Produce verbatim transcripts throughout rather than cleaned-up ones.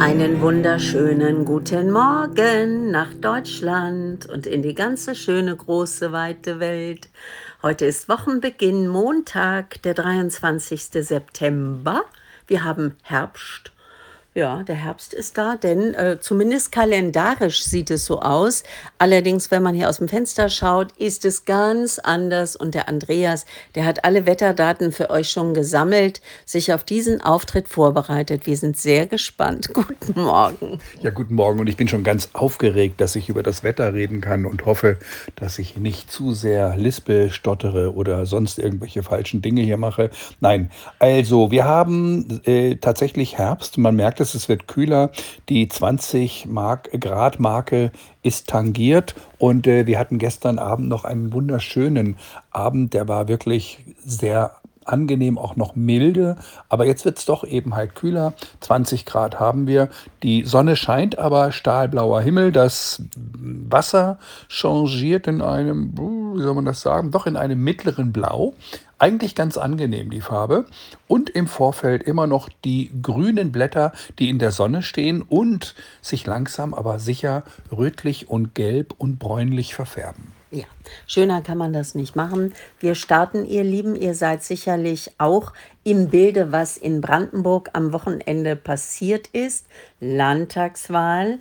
Einen wunderschönen guten Morgen nach Deutschland und in die ganze schöne große weite Welt. Heute ist Wochenbeginn, Montag, der dreiundzwanzigste September. Wir haben Herbst. Ja, der Herbst ist da, denn äh, zumindest kalendarisch sieht es so aus. Allerdings, wenn man hier aus dem Fenster schaut, ist es ganz anders. Und der Andreas, der hat alle Wetterdaten für euch schon gesammelt, sich auf diesen Auftritt vorbereitet. Wir sind sehr gespannt. Guten Morgen. Ja, guten Morgen und ich bin schon ganz aufgeregt, dass ich über das Wetter reden kann und hoffe, dass ich nicht zu sehr lispel, stottere oder sonst irgendwelche falschen Dinge hier mache. Nein, also wir haben äh, tatsächlich Herbst. Man merkt es, es wird kühler. Die zwanzig Mark Grad Marke ist tangiert und äh, wir hatten gestern Abend noch einen wunderschönen Abend. Der war wirklich sehr angenehm, auch noch milde, aber jetzt wird es doch eben halt kühler. zwanzig Grad haben wir. Die Sonne scheint, aber stahlblauer Himmel. Das Wasser changiert in einem, uh, wie soll man das sagen, doch in einem mittleren Blau. Eigentlich ganz angenehm die Farbe. Und im Vorfeld immer noch die grünen Blätter, die in der Sonne stehen und sich langsam aber sicher rötlich und gelb und bräunlich verfärben. Ja, schöner kann man das nicht machen. Wir starten, ihr Lieben. Ihr seid sicherlich auch im Bilde, was in Brandenburg am Wochenende passiert ist. Landtagswahl.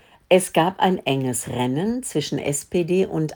Es gab ein enges Rennen zwischen S P D und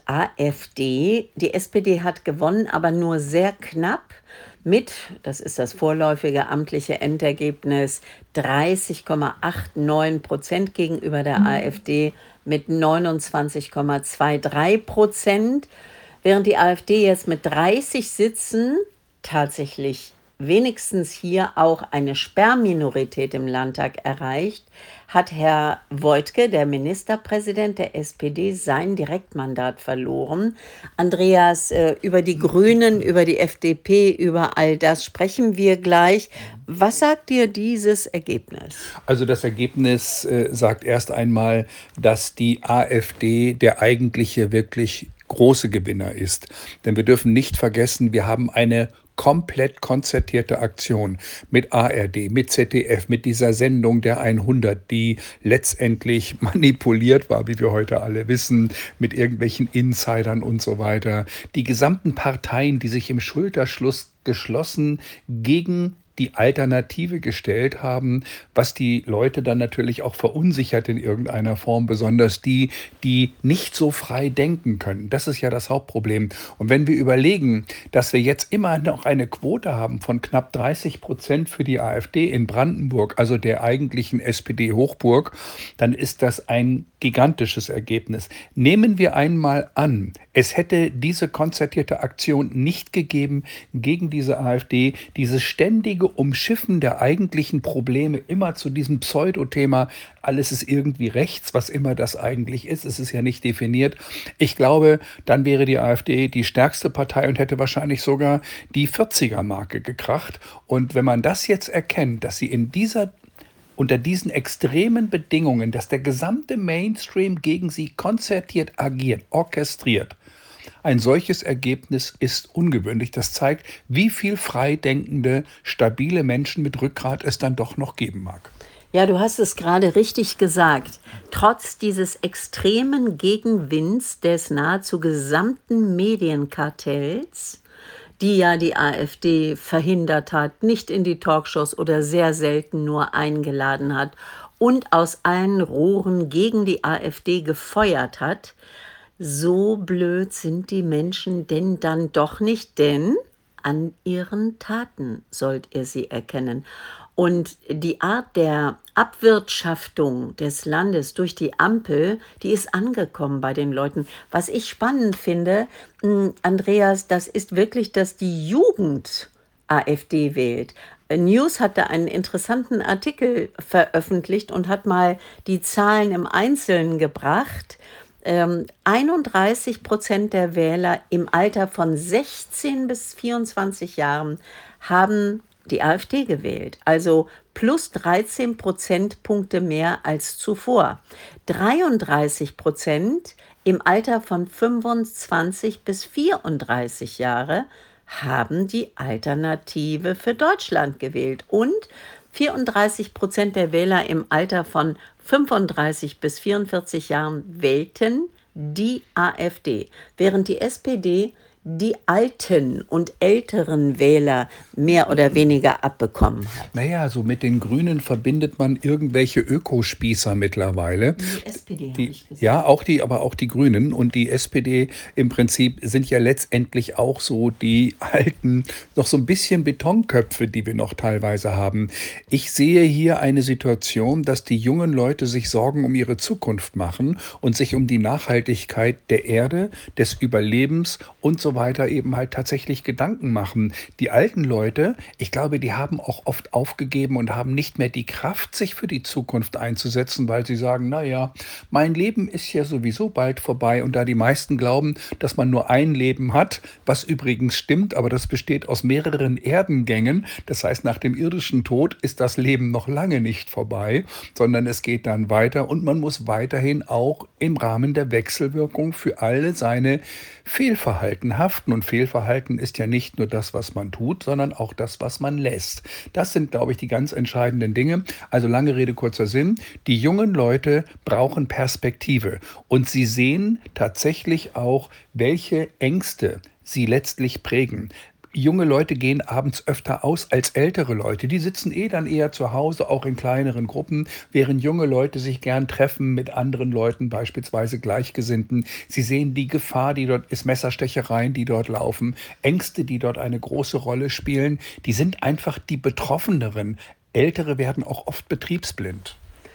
AfD. Die S P D hat gewonnen, aber nur sehr knapp mit, das ist das vorläufige amtliche Endergebnis, dreißig Komma neunundachtzig Prozent gegenüber der AfD mit neunundzwanzig Komma dreiundzwanzig Prozent, während die AfD jetzt mit dreißig Sitzen tatsächlich wenigstens hier auch eine Sperrminorität im Landtag erreicht, hat Herr Woidke, der Ministerpräsident der S P D, sein Direktmandat verloren. Andreas, äh, über die Grünen, über die F D P, über all das sprechen wir gleich. Was sagt dir dieses Ergebnis? Also das Ergebnis äh, sagt erst einmal, dass die AfD der eigentliche, wirklich große Gewinner ist. Denn wir dürfen nicht vergessen, wir haben eine komplett konzertierte Aktion mit A R D, mit Z D F, mit dieser Sendung der hundert, die letztendlich manipuliert war, wie wir heute alle wissen, mit irgendwelchen Insidern und so weiter. Die gesamten Parteien, die sich im Schulterschluss geschlossen gegen die Alternative gestellt haben, was die Leute dann natürlich auch verunsichert in irgendeiner Form, besonders die, die nicht so frei denken können. Das ist ja das Hauptproblem. Und wenn wir überlegen, dass wir jetzt immer noch eine Quote haben von knapp dreißig Prozent für die AfD in Brandenburg, also der eigentlichen S P D-Hochburg, dann ist das ein gigantisches Ergebnis. Nehmen wir einmal an, es hätte diese konzertierte Aktion nicht gegeben gegen diese AfD, dieses ständige Umschiffen der eigentlichen Probleme immer zu diesem Pseudothema, alles ist irgendwie rechts, was immer das eigentlich ist, es ist ja nicht definiert. Ich glaube, dann wäre die AfD die stärkste Partei und hätte wahrscheinlich sogar die vierziger-Marke gekracht. Und wenn man das jetzt erkennt, dass sie in dieser unter diesen extremen Bedingungen, dass der gesamte Mainstream gegen sie konzertiert agiert, orchestriert, ein solches Ergebnis ist ungewöhnlich. Das zeigt, wie viel freidenkende, stabile Menschen mit Rückgrat es dann doch noch geben mag. Ja, du hast es gerade richtig gesagt. Trotz dieses extremen Gegenwinds des nahezu gesamten Medienkartells, die ja die AfD verhindert hat, nicht in die Talkshows oder sehr selten nur eingeladen hat und aus allen Rohren gegen die AfD gefeuert hat, so blöd sind die Menschen denn dann doch nicht, denn an ihren Taten sollt ihr sie erkennen. Und die Art der Abwirtschaftung des Landes durch die Ampel, die ist angekommen bei den Leuten. Was ich spannend finde, mh, Andreas, das ist wirklich, dass die Jugend AfD wählt. Äh, News hatte einen interessanten Artikel veröffentlicht und hat mal die Zahlen im Einzelnen gebracht. Ähm, einunddreißig Prozent der Wähler im Alter von sechzehn bis vierundzwanzig Jahren haben die AfD gewählt, also plus dreizehn Prozentpunkte mehr als zuvor. dreiunddreißig Prozent im Alter von fünfundzwanzig bis vierunddreißig Jahre haben die Alternative für Deutschland gewählt und vierunddreißig Prozent der Wähler im Alter von fünfunddreißig bis vierundvierzig Jahren wählten die AfD, während die S P D die alten und älteren Wähler mehr oder weniger abbekommen hat. Naja, so mit den Grünen verbindet man irgendwelche Ökospießer mittlerweile. Die S P D habe Die, ich gesagt. ja, auch die, aber auch die Grünen und die S P D im Prinzip sind ja letztendlich auch so die alten, noch so ein bisschen Betonköpfe, die wir noch teilweise haben. Ich sehe hier eine Situation, dass die jungen Leute sich Sorgen um ihre Zukunft machen und sich um die Nachhaltigkeit der Erde, des Überlebens und so weiter eben halt tatsächlich Gedanken machen. Die alten Leute, ich glaube, die haben auch oft aufgegeben und haben nicht mehr die Kraft, sich für die Zukunft einzusetzen, weil sie sagen, naja, mein Leben ist ja sowieso bald vorbei. Und da die meisten glauben, dass man nur ein Leben hat, was übrigens stimmt, aber das besteht aus mehreren Erdengängen. Das heißt, nach dem irdischen Tod ist das Leben noch lange nicht vorbei, sondern es geht dann weiter und man muss weiterhin auch im Rahmen der Wechselwirkung für alle seine Fehlverhalten haften. Und Fehlverhalten ist ja nicht nur das, was man tut, sondern auch das, was man lässt. Das sind, glaube ich, die ganz entscheidenden Dinge. Also lange Rede, kurzer Sinn. Die jungen Leute brauchen Perspektive und sie sehen tatsächlich auch, welche Ängste sie letztlich prägen. Junge Leute gehen abends öfter aus als ältere Leute. Die sitzen eh dann eher zu Hause, auch in kleineren Gruppen, während junge Leute sich gern treffen mit anderen Leuten, beispielsweise Gleichgesinnten. Sie sehen die Gefahr, die dort ist, Messerstechereien, die dort laufen, Ängste, die dort eine große Rolle spielen. Die sind einfach die Betroffeneren. Ältere werden auch oft betriebsblind.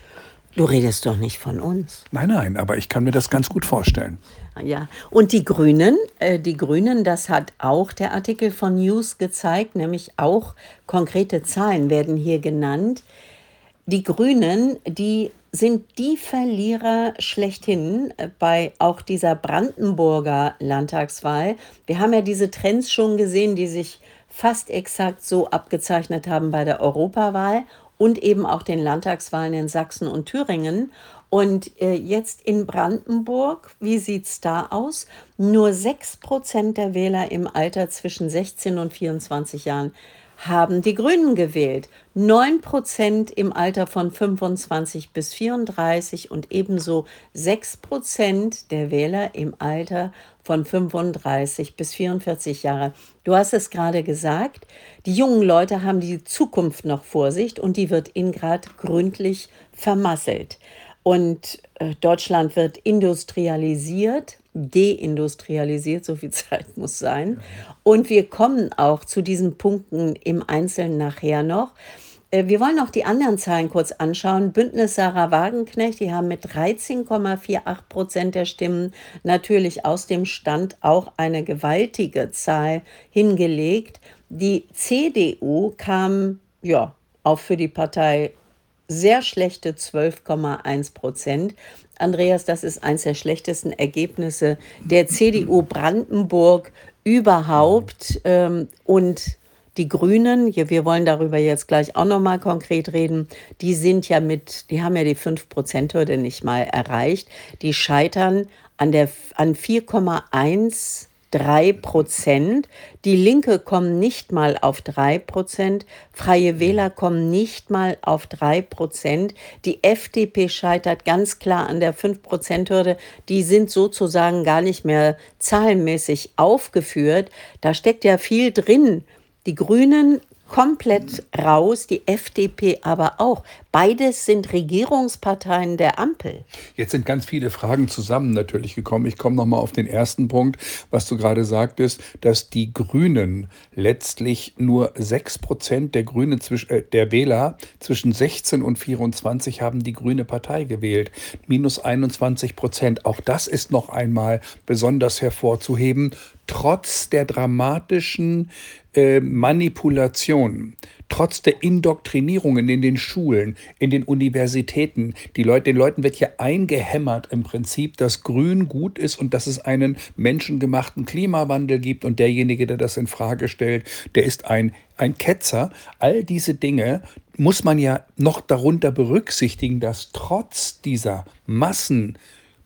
Du redest doch nicht von uns. Nein, nein, aber ich kann mir das ganz gut vorstellen. Ja, und die Grünen, äh, die Grünen, das hat auch der Artikel von News gezeigt, nämlich auch konkrete Zahlen werden hier genannt. Die Grünen, die sind die Verlierer schlechthin äh, bei auch dieser Brandenburger Landtagswahl. Wir haben ja diese Trends schon gesehen, die sich fast exakt so abgezeichnet haben bei der Europawahl und eben auch den Landtagswahlen in Sachsen und Thüringen. Und äh, jetzt in Brandenburg, wie sieht es da aus? Nur sechs Prozent der Wähler im Alter zwischen sechzehn und vierundzwanzig Jahren haben die Grünen gewählt. neun Prozent im Alter von fünfundzwanzig bis vierunddreißig und ebenso sechs Prozent der Wähler im Alter von fünfunddreißig bis vierundvierzig Jahre. Du hast es gerade gesagt, die jungen Leute haben die Zukunft noch vor sich und die wird ihnen gerade gründlich vermasselt. Und äh, Deutschland wird industrialisiert, deindustrialisiert, so viel Zeit muss sein. Und wir kommen auch zu diesen Punkten im Einzelnen nachher noch. Äh, wir wollen noch die anderen Zahlen kurz anschauen. Bündnis Sarah Wagenknecht, die haben mit dreizehn Komma achtzig Prozent der Stimmen natürlich aus dem Stand auch eine gewaltige Zahl hingelegt. Die C D U kam ja auch für die Partei sehr schlechte zwölf Komma eins Prozent. Andreas, das ist eines der schlechtesten Ergebnisse der C D U Brandenburg überhaupt. Ähm, und die Grünen, ja, wir wollen darüber jetzt gleich auch nochmal konkret reden, die sind ja mit, die haben ja die fünf Prozent Hürde nicht mal erreicht. Die scheitern an, der, an vier Komma eins drei Prozent. Die Linke kommen nicht mal auf drei Prozent. Freie Wähler kommen nicht mal auf drei Prozent. Die F D P scheitert ganz klar an der fünf Prozent Hürde. Die sind sozusagen gar nicht mehr zahlenmäßig aufgeführt. Da steckt ja viel drin. Die Grünen komplett raus, die F D P aber auch. Beides sind Regierungsparteien der Ampel. Jetzt sind ganz viele Fragen zusammen natürlich gekommen. Ich komme nochmal auf den ersten Punkt, was du gerade sagtest, dass die Grünen letztlich nur sechs Prozent der Grünen äh, der Wähler zwischen sechzehn und vierundzwanzig haben die Grüne Partei gewählt. Minus einundzwanzig Prozent. Auch das ist noch einmal besonders hervorzuheben, trotz der dramatischen äh, Manipulation. Trotz der Indoktrinierungen in den Schulen, in den Universitäten, die Leute, den Leuten wird ja eingehämmert im Prinzip, dass Grün gut ist und dass es einen menschengemachten Klimawandel gibt und derjenige, der das in Frage stellt, der ist ein, ein Ketzer. All diese Dinge muss man ja noch darunter berücksichtigen, dass trotz dieser Massen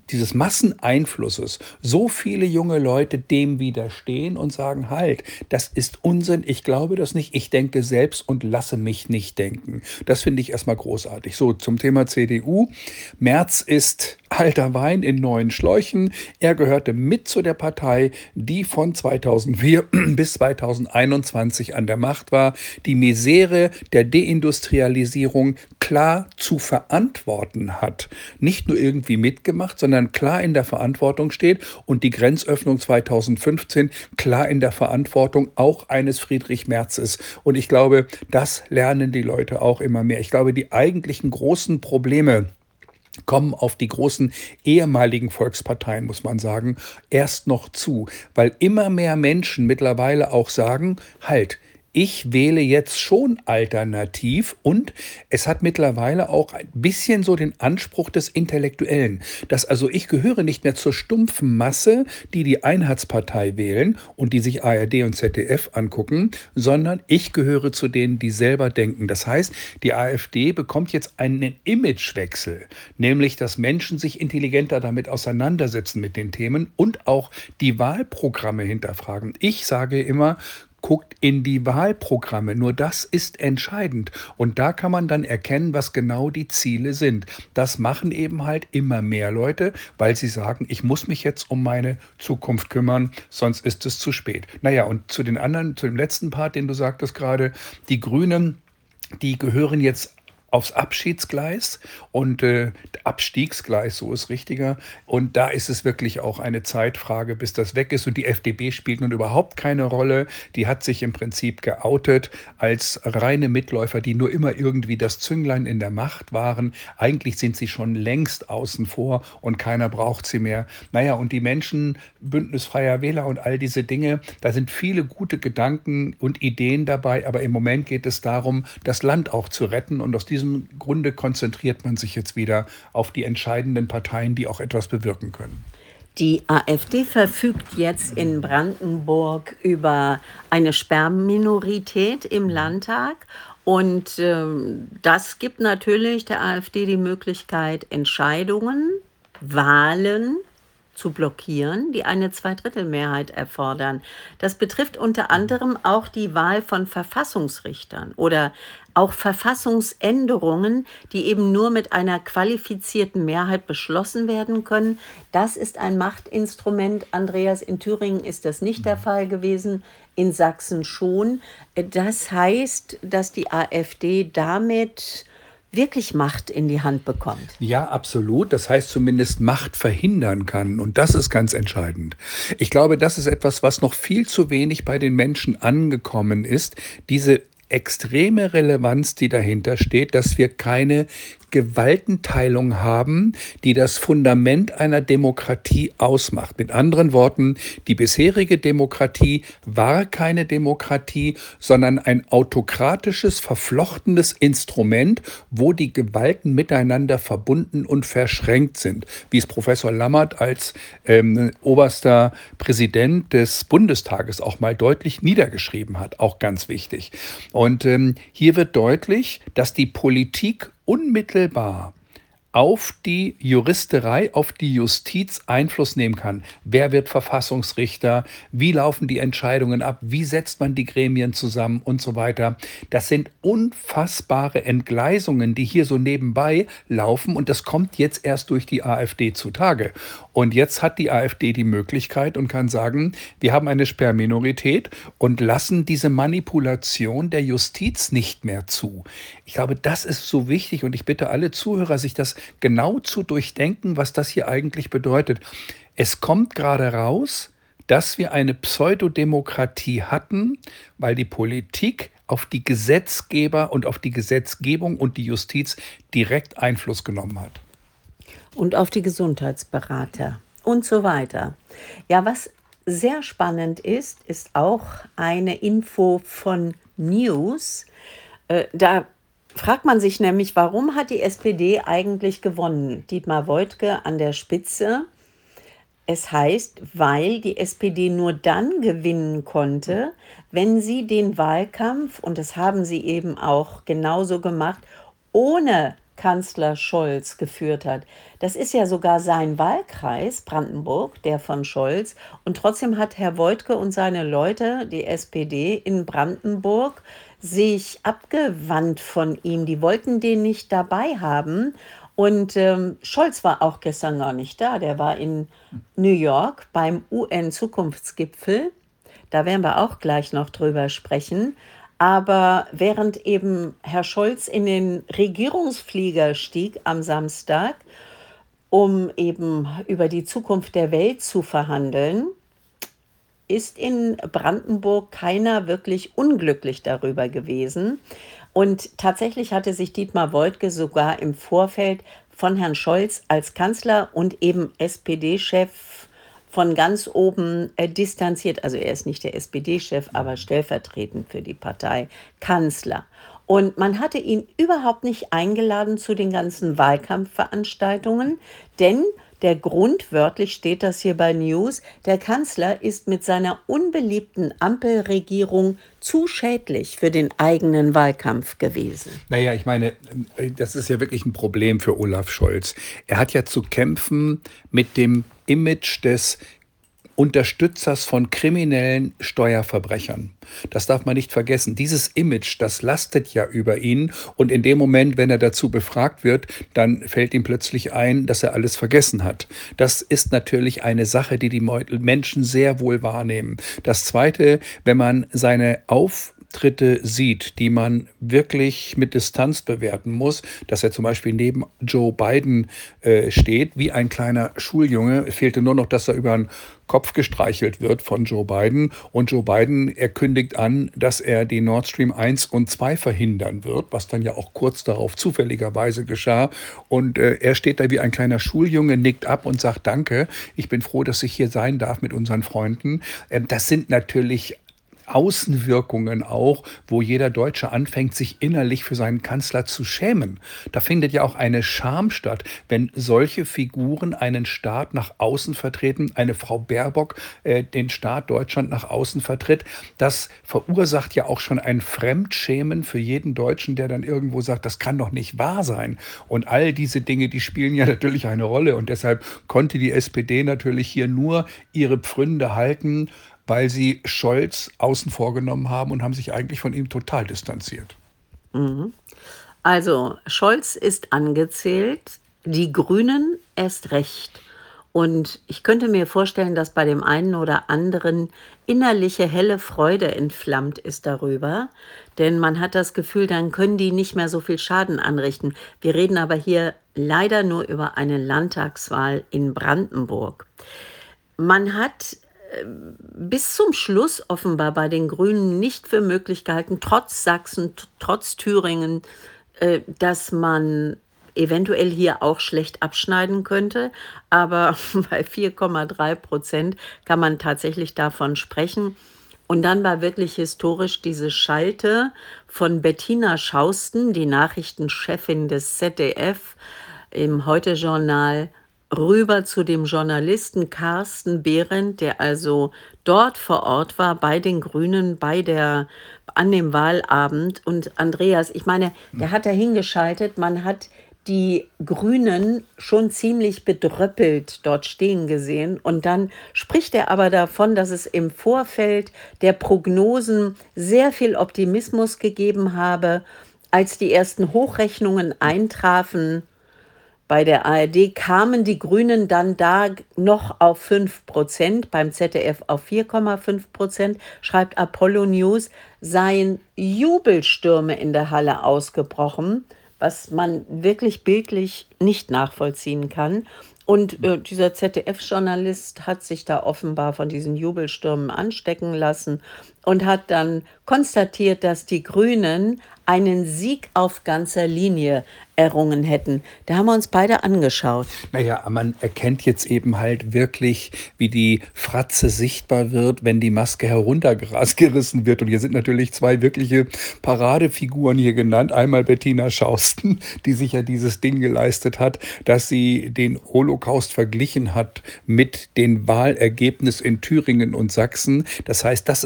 dieses Masseneinflusses so viele junge Leute dem widerstehen und sagen, halt, das ist Unsinn, ich glaube das nicht, ich denke selbst und lasse mich nicht denken. Das finde ich erstmal großartig. So, zum Thema C D U. Merz ist alter Wein in neuen Schläuchen. Er gehörte mit zu der Partei, die von zweitausendvier bis zweitausendeinundzwanzig an der Macht war, die Misere der Deindustrialisierung klar zu verantworten hat. Nicht nur irgendwie mitgemacht, sondern klar in der Verantwortung steht und die Grenzöffnung zweitausendfünfzehn klar in der Verantwortung auch eines Friedrich Merz ist. Und ich glaube, das lernen die Leute auch immer mehr. Ich glaube, die eigentlichen großen Probleme kommen auf die großen ehemaligen Volksparteien, muss man sagen, erst noch zu, weil immer mehr Menschen mittlerweile auch sagen, halt, ich wähle jetzt schon alternativ und es hat mittlerweile auch ein bisschen so den Anspruch des Intellektuellen, dass also ich gehöre nicht mehr zur stumpfen Masse, die die Einheitspartei wählen und die sich A R D und Z D F angucken, sondern ich gehöre zu denen, die selber denken. Das heißt, die AfD bekommt jetzt einen Imagewechsel, nämlich dass Menschen sich intelligenter damit auseinandersetzen mit den Themen und auch die Wahlprogramme hinterfragen. Ich sage immer, guckt in die Wahlprogramme. Nur das ist entscheidend. Und da kann man dann erkennen, was genau die Ziele sind. Das machen eben halt immer mehr Leute, weil sie sagen, ich muss mich jetzt um meine Zukunft kümmern, sonst ist es zu spät. Naja, und zu den anderen, zu dem letzten Part, den du sagtest gerade, die Grünen, die gehören jetzt aufs Abschiedsgleis und äh, Abstiegsgleis, so ist richtiger. Und da ist es wirklich auch eine Zeitfrage, bis das weg ist. Und die F D P spielt nun überhaupt keine Rolle. Die hat sich im Prinzip geoutet als reine Mitläufer, die nur immer irgendwie das Zünglein in der Macht waren. Eigentlich sind sie schon längst außen vor und keiner braucht sie mehr. Naja, und die Menschen, Bündnis Freier Wähler und all diese Dinge, da sind viele gute Gedanken und Ideen dabei. Aber im Moment geht es darum, das Land auch zu retten. Und aus diesem Grunde konzentriert man sich jetzt wieder auf die entscheidenden Parteien, die auch etwas bewirken können. Die AfD verfügt jetzt in Brandenburg über eine Sperrminorität im Landtag. Und ähm, das gibt natürlich der AfD die Möglichkeit, Entscheidungen, Wahlen zu blockieren, die eine Zweidrittelmehrheit erfordern. Das betrifft unter anderem auch die Wahl von Verfassungsrichtern oder auch Verfassungsänderungen, die eben nur mit einer qualifizierten Mehrheit beschlossen werden können. Das ist ein Machtinstrument. Andreas, in Thüringen ist das nicht der Fall gewesen, in Sachsen schon. Das heißt, dass die AfD damit wirklich Macht in die Hand bekommt. Ja, absolut. Das heißt zumindest Macht verhindern kann. Und das ist ganz entscheidend. Ich glaube, das ist etwas, was noch viel zu wenig bei den Menschen angekommen ist. Diese extreme Relevanz, die dahinter steht, dass wir keine Gewaltenteilung haben, die das Fundament einer Demokratie ausmacht. Mit anderen Worten, die bisherige Demokratie war keine Demokratie, sondern ein autokratisches, verflochtenes Instrument, wo die Gewalten miteinander verbunden und verschränkt sind, wie es Professor Lammert als ähm, oberster Präsident des Bundestages auch mal deutlich niedergeschrieben hat, auch ganz wichtig. Und ähm, hier wird deutlich, dass die Politik unmittelbar auf die Juristerei, auf die Justiz Einfluss nehmen kann. Wer wird Verfassungsrichter? Wie laufen die Entscheidungen ab? Wie setzt man die Gremien zusammen und so weiter? Das sind unfassbare Entgleisungen, die hier so nebenbei laufen und das kommt jetzt erst durch die AfD zutage. Und jetzt hat die AfD die Möglichkeit und kann sagen, wir haben eine Sperrminorität und lassen diese Manipulation der Justiz nicht mehr zu. Ich glaube, das ist so wichtig und ich bitte alle Zuhörer, sich das genau zu durchdenken, was das hier eigentlich bedeutet. Es kommt gerade raus, dass wir eine Pseudodemokratie hatten, weil die Politik auf die Gesetzgeber und auf die Gesetzgebung und die Justiz direkt Einfluss genommen hat. Und auf die Gesundheitsberater und so weiter. Ja, was sehr spannend ist, ist auch eine Info von News. Äh, da fragt man sich nämlich, warum hat die S P D eigentlich gewonnen? Dietmar Woidke an der Spitze. Es heißt, weil die S P D nur dann gewinnen konnte, wenn sie den Wahlkampf, und das haben sie eben auch genauso gemacht, ohne Kanzler Scholz geführt hat. Das ist ja sogar sein Wahlkreis, Brandenburg, der von Scholz. Und trotzdem hat Herr Woidke und seine Leute, die S P D in Brandenburg, sich abgewandt von ihm. Die wollten den nicht dabei haben. Und ähm, Scholz war auch gestern gar nicht da. Der war in New York beim U N-Zukunftsgipfel. Da werden wir auch gleich noch drüber sprechen. Aber während eben Herr Scholz in den Regierungsflieger stieg am Samstag, um eben über die Zukunft der Welt zu verhandeln, ist in Brandenburg keiner wirklich unglücklich darüber gewesen. Und tatsächlich hatte sich Dietmar Woidke sogar im Vorfeld von Herrn Scholz als Kanzler und eben S P D-Chef von ganz oben äh, distanziert. Also er ist nicht der S P D-Chef, aber stellvertretend für die Partei Kanzler. Und man hatte ihn überhaupt nicht eingeladen zu den ganzen Wahlkampfveranstaltungen, denn der Grund, wörtlich steht das hier bei News, der Kanzler ist mit seiner unbeliebten Ampelregierung zu schädlich für den eigenen Wahlkampf gewesen. Naja, ich meine, äh, das ist ja wirklich ein Problem für Olaf Scholz. Er hat ja zu kämpfen mit dem Image des Unterstützers von kriminellen Steuerverbrechern. Das darf man nicht vergessen. Dieses Image, das lastet ja über ihn. Und in dem Moment, wenn er dazu befragt wird, dann fällt ihm plötzlich ein, dass er alles vergessen hat. Das ist natürlich eine Sache, die die Menschen sehr wohl wahrnehmen. Das Zweite, wenn man seine Auftritte sieht, die man wirklich mit Distanz bewerten muss, dass er zum Beispiel neben Joe Biden äh, steht, wie ein kleiner Schuljunge. Es fehlte nur noch, dass er über einen Kopf gestreichelt wird von Joe Biden. Und Joe Biden, er kündigt an, dass er die Nord Stream eins und zwei verhindern wird, was dann ja auch kurz darauf zufälligerweise geschah. Und äh, er steht da wie ein kleiner Schuljunge, nickt ab und sagt Danke. Ich bin froh, dass ich hier sein darf mit unseren Freunden. Ähm, das sind natürlich Außenwirkungen auch, wo jeder Deutsche anfängt, sich innerlich für seinen Kanzler zu schämen. Da findet ja auch eine Scham statt, wenn solche Figuren einen Staat nach außen vertreten, eine Frau Baerbock äh, den Staat Deutschland nach außen vertritt. Das verursacht ja auch schon ein Fremdschämen für jeden Deutschen, der dann irgendwo sagt, das kann doch nicht wahr sein. Und all diese Dinge, die spielen ja natürlich eine Rolle. Und deshalb konnte die S P D natürlich hier nur ihre Pfründe halten, weil sie Scholz außen vor genommen haben und haben sich eigentlich von ihm total distanziert. Mhm. Also Scholz ist angezählt, die Grünen erst recht. Und ich könnte mir vorstellen, dass bei dem einen oder anderen innerliche helle Freude entflammt ist darüber. Denn man hat das Gefühl, dann können die nicht mehr so viel Schaden anrichten. Wir reden aber hier leider nur über eine Landtagswahl in Brandenburg. Man hat bis zum Schluss offenbar bei den Grünen nicht für möglich gehalten, trotz Sachsen, t- trotz Thüringen, äh, dass man eventuell hier auch schlecht abschneiden könnte. Aber bei vier Komma drei Prozent kann man tatsächlich davon sprechen. Und dann war wirklich historisch diese Schalte von Bettina Schausten, die Nachrichtenchefin des Z D F, im Heute-Journal, rüber zu dem Journalisten Carsten Behrendt, der also dort vor Ort war bei den Grünen, bei der, an dem Wahlabend. Und Andreas, ich meine, der hat da hingeschaltet, man hat die Grünen schon ziemlich bedröppelt dort stehen gesehen. Und dann spricht er aber davon, dass es im Vorfeld der Prognosen sehr viel Optimismus gegeben habe. Als die ersten Hochrechnungen eintrafen, bei der A R D kamen die Grünen dann da noch auf fünf Prozent, beim Z D F auf vier Komma fünf Prozent, schreibt Apollo News, seien Jubelstürme in der Halle ausgebrochen, was man wirklich bildlich nicht nachvollziehen kann. Und äh, dieser Z D F-Journalist hat sich da offenbar von diesen Jubelstürmen anstecken lassen und hat dann konstatiert, dass die Grünen einen Sieg auf ganzer Linie errungen hätten. Da haben wir uns beide angeschaut. Naja, man erkennt jetzt eben halt wirklich, wie die Fratze sichtbar wird, wenn die Maske heruntergerissen wird. Und hier sind natürlich zwei wirkliche Paradefiguren hier genannt. Einmal Bettina Schausten, die sich ja dieses Ding geleistet hat, dass sie den Holocaust verglichen hat mit den Wahlergebnissen in Thüringen und Sachsen. Das heißt, das ist genau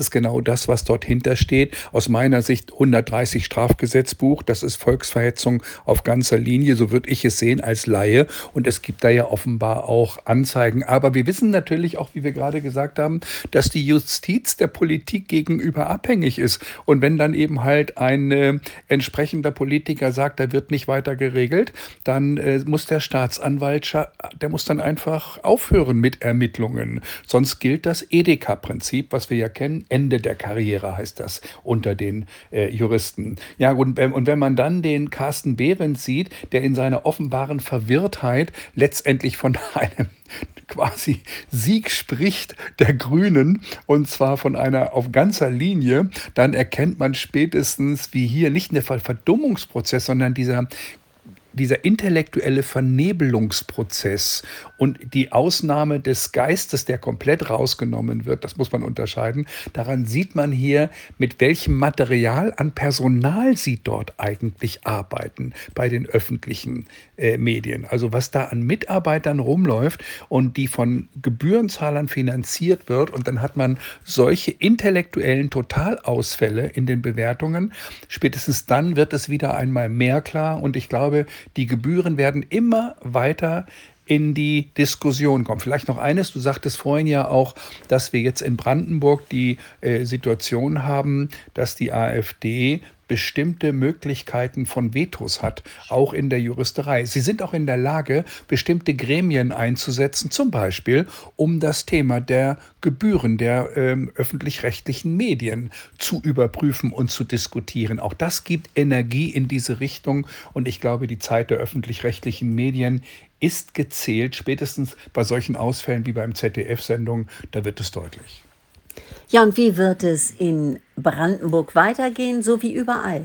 das, was dort hintersteht. Aus meiner Sicht hundertdreißig Strafgesetzbuch, das ist Volksverhetzung auf ganzer Linie, so würde ich es sehen als Laie. Und es gibt da ja offenbar auch Anzeigen. Aber wir wissen natürlich auch, wie wir gerade gesagt haben, dass die Justiz der Politik gegenüber abhängig ist. Und wenn dann eben halt ein äh, entsprechender Politiker sagt, da wird nicht weiter geregelt, dann äh, muss der Staatsanwalt, scha- der muss dann einfach aufhören mit Ermittlungen. Sonst gilt das Edeka-Prinzip, was wir ja kennen. Ende der Karriere heißt das unter den äh, Juristen. Ja, und, wenn- und wenn man dann den Carsten Behrendt sieht, der in seiner offenbaren Verwirrtheit letztendlich von einem quasi Sieg spricht der Grünen, und zwar von einer auf ganzer Linie, dann erkennt man spätestens, wie hier nicht der Verdummungsprozess, sondern dieser dieser intellektuelle Vernebelungsprozess und die Ausnahme des Geistes, der komplett rausgenommen wird, das muss man unterscheiden. Daran sieht man hier, mit welchem Material an Personal sie dort eigentlich arbeiten bei den öffentlichen äh, Medien. Also was da an Mitarbeitern rumläuft und die von Gebührenzahlern finanziert wird. Und dann hat man solche intellektuellen Totalausfälle in den Bewertungen. Spätestens dann wird es wieder einmal mehr klar. Und ich glaube, die Gebühren werden immer weiter in die Diskussion kommen. Vielleicht noch eines, du sagtest vorhin ja auch, dass wir jetzt in Brandenburg die äh, Situation haben, dass die AfD bestimmte Möglichkeiten von Vetos hat, auch in der Juristerei. Sie sind auch in der Lage, bestimmte Gremien einzusetzen, zum Beispiel um das Thema der Gebühren der ähm, öffentlich-rechtlichen Medien zu überprüfen und zu diskutieren. Auch das gibt Energie in diese Richtung, und ich glaube, die Zeit der öffentlich-rechtlichen Medien ist gezählt, spätestens bei solchen Ausfällen wie beim Z D F-Sendung, da wird es deutlich. Ja, und wie wird es in Brandenburg weitergehen? So wie überall.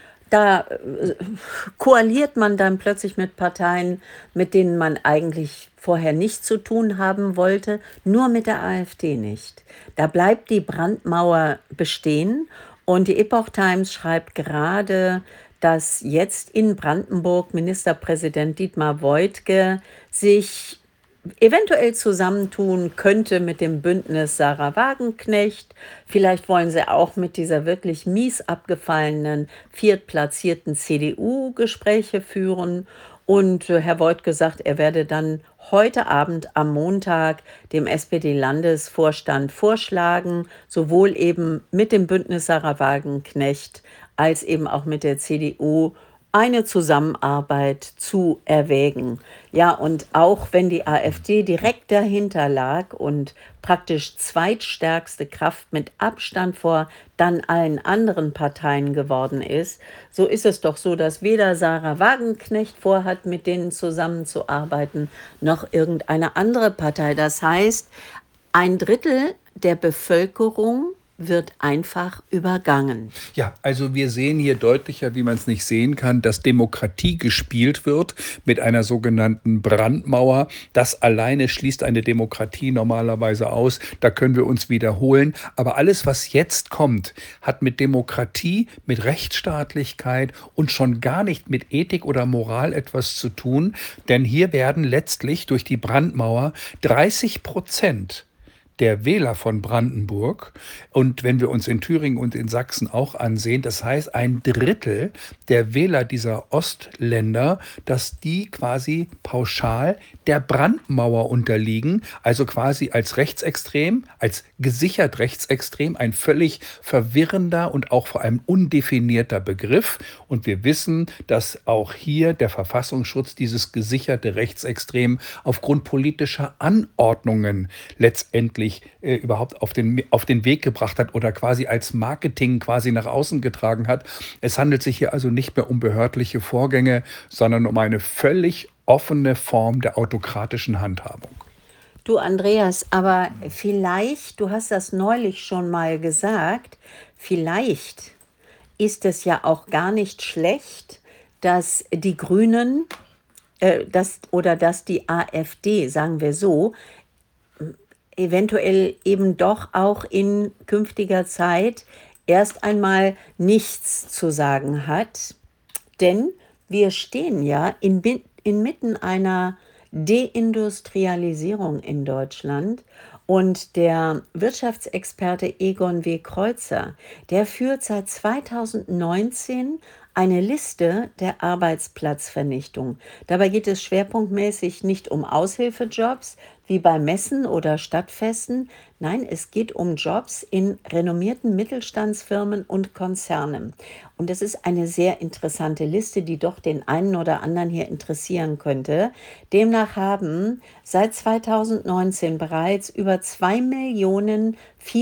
Da äh, koaliert man dann plötzlich mit Parteien, mit denen man eigentlich vorher nichts zu tun haben wollte, nur mit der AfD nicht. Da bleibt die Brandmauer bestehen, und die Epoch Times schreibt gerade, dass jetzt in Brandenburg Ministerpräsident Dietmar Woidke sich eventuell zusammentun könnte mit dem Bündnis Sarah Wagenknecht. Vielleicht wollen sie auch mit dieser wirklich mies abgefallenen viertplatzierten C D U Gespräche führen. Und äh, Herr Woidke sagt, er werde dann heute Abend am Montag dem S P D-Landesvorstand vorschlagen, sowohl eben mit dem Bündnis Sarah Wagenknecht als eben auch mit der C D U eine Zusammenarbeit zu erwägen. Ja, und auch wenn die AfD direkt dahinter lag und praktisch zweitstärkste Kraft mit Abstand vor dann allen anderen Parteien geworden ist, so ist es doch so, dass weder Sarah Wagenknecht vorhat, mit denen zusammenzuarbeiten, noch irgendeine andere Partei. Das heißt, ein Drittel der Bevölkerung wird einfach übergangen. Ja, also wir sehen hier deutlicher, wie man es nicht sehen kann, dass Demokratie gespielt wird mit einer sogenannten Brandmauer. Das alleine schließt eine Demokratie normalerweise aus. Da können wir uns wiederholen. Aber alles, was jetzt kommt, hat mit Demokratie, mit Rechtsstaatlichkeit und schon gar nicht mit Ethik oder Moral etwas zu tun. Denn hier werden letztlich durch die Brandmauer dreißig Prozent der Wähler von Brandenburg, und wenn wir uns in Thüringen und in Sachsen auch ansehen, das heißt ein Drittel der Wähler dieser Ostländer, dass die quasi pauschal der Brandmauer unterliegen, also quasi als rechtsextrem, als gesichert rechtsextrem, ein völlig verwirrender und auch vor allem undefinierter Begriff. Und wir wissen, dass auch hier der Verfassungsschutz dieses gesicherte Rechtsextrem aufgrund politischer Anordnungen letztendlich äh, überhaupt auf den, auf den Weg gebracht hat oder quasi als Marketing quasi nach außen getragen hat. Es handelt sich hier also nicht mehr um behördliche Vorgänge, sondern um eine völlig offene Form der autokratischen Handhabung. Du, Andreas, aber vielleicht, du hast das neulich schon mal gesagt, vielleicht ist es ja auch gar nicht schlecht, dass die Grünen, äh, dass, oder dass die AfD, sagen wir so, eventuell eben doch auch in künftiger Zeit erst einmal nichts zu sagen hat. Denn wir stehen ja inmitten einer Deindustrialisierung in Deutschland. Und der Wirtschaftsexperte Egon W. Kreuzer, der führt seit zweitausendneunzehn eine Liste der Arbeitsplatzvernichtung. Dabei geht es schwerpunktmäßig nicht um Aushilfejobs wie bei Messen oder Stadtfesten. Nein, es geht um Jobs in renommierten Mittelstandsfirmen und Konzernen. Und das ist eine sehr interessante Liste, die doch den einen oder anderen hier interessieren könnte. Demnach haben seit zweitausendneunzehn bereits über zwei Millionen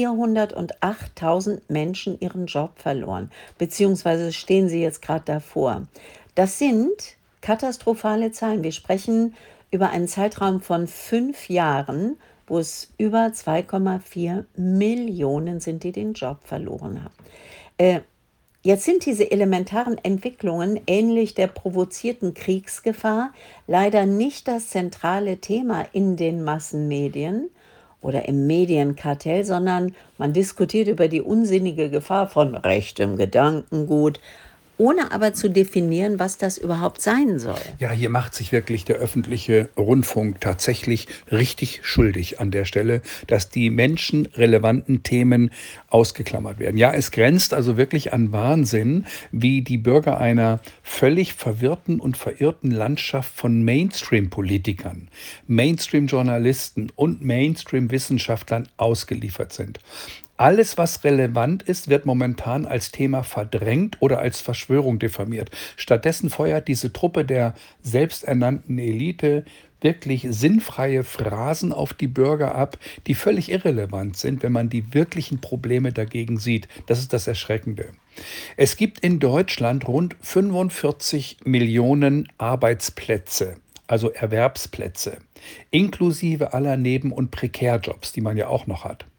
vierhundertachttausend Menschen ihren Job verloren, beziehungsweise stehen sie jetzt gerade davor. Das sind katastrophale Zahlen. Wir sprechen über einen Zeitraum von fünf Jahren, wo es über zwei Komma vier Millionen sind, die den Job verloren haben. Äh, Jetzt sind diese elementaren Entwicklungen, ähnlich der provozierten Kriegsgefahr, leider nicht das zentrale Thema in den Massenmedien oder im Medienkartell, sondern man diskutiert über die unsinnige Gefahr von rechtem Gedankengut, ohne aber zu definieren, was das überhaupt sein soll. Ja, hier macht sich wirklich der öffentliche Rundfunk tatsächlich richtig schuldig an der Stelle, dass die menschenrelevanten Themen ausgeklammert werden. Ja, es grenzt also wirklich an Wahnsinn, wie die Bürger einer völlig verwirrten und verirrten Landschaft von Mainstream-Politikern, Mainstream-Journalisten und Mainstream-Wissenschaftlern ausgeliefert sind. Alles, was relevant ist, wird momentan als Thema verdrängt oder als Verschwörung diffamiert. Stattdessen feuert diese Truppe der selbsternannten Elite wirklich sinnfreie Phrasen auf die Bürger ab, die völlig irrelevant sind, wenn man die wirklichen Probleme dagegen sieht. Das ist das Erschreckende. Es gibt in Deutschland rund fünfundvierzig Millionen Arbeitsplätze, also Erwerbsplätze, inklusive aller Neben- und Prekärjobs, die man ja auch noch hat.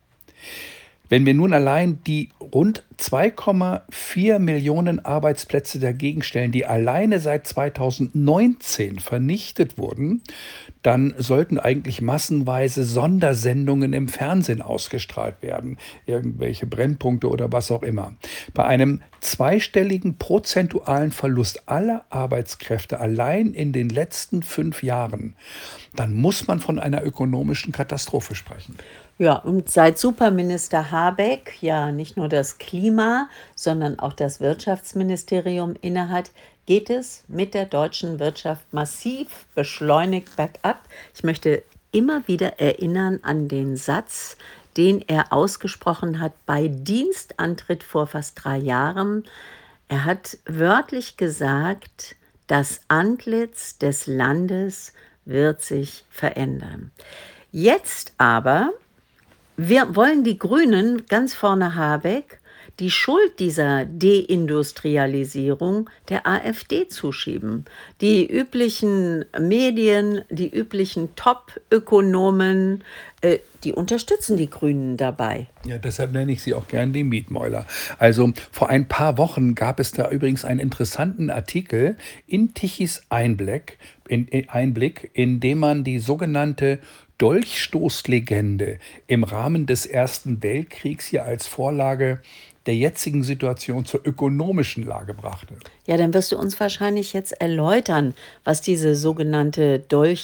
Wenn wir nun allein die rund zwei Komma vier Millionen Arbeitsplätze dagegen stellen, die alleine seit zweitausendneunzehn vernichtet wurden, dann sollten eigentlich massenweise Sondersendungen im Fernsehen ausgestrahlt werden, irgendwelche Brennpunkte oder was auch immer. Bei einem zweistelligen prozentualen Verlust aller Arbeitskräfte allein in den letzten fünf Jahren, dann muss man von einer ökonomischen Katastrophe sprechen. Ja, und seit Superminister Habeck ja nicht nur das Klima, sondern auch das Wirtschaftsministerium innehat, geht es mit der deutschen Wirtschaft massiv beschleunigt bergab. Ich möchte immer wieder erinnern an den Satz, den er ausgesprochen hat bei Dienstantritt vor fast drei Jahren. Er hat wörtlich gesagt, das Antlitz des Landes wird sich verändern. Jetzt aber wir wollen die Grünen, ganz vorne Habeck, die Schuld dieser Deindustrialisierung der AfD zuschieben. Die üblichen Medien, die üblichen Top-Ökonomen, äh, die unterstützen die Grünen dabei. Ja, deshalb nenne ich sie auch gern die Mietmäuler. Also vor ein paar Wochen gab es da übrigens einen interessanten Artikel in Tichys Einblick, in, in Einblick, in dem man die sogenannte Dolchstoßlegende im Rahmen des Ersten Weltkriegs hier als Vorlage der jetzigen Situation zur ökonomischen Lage brachte. Ja, dann wirst du uns wahrscheinlich jetzt erläutern, was diese sogenannte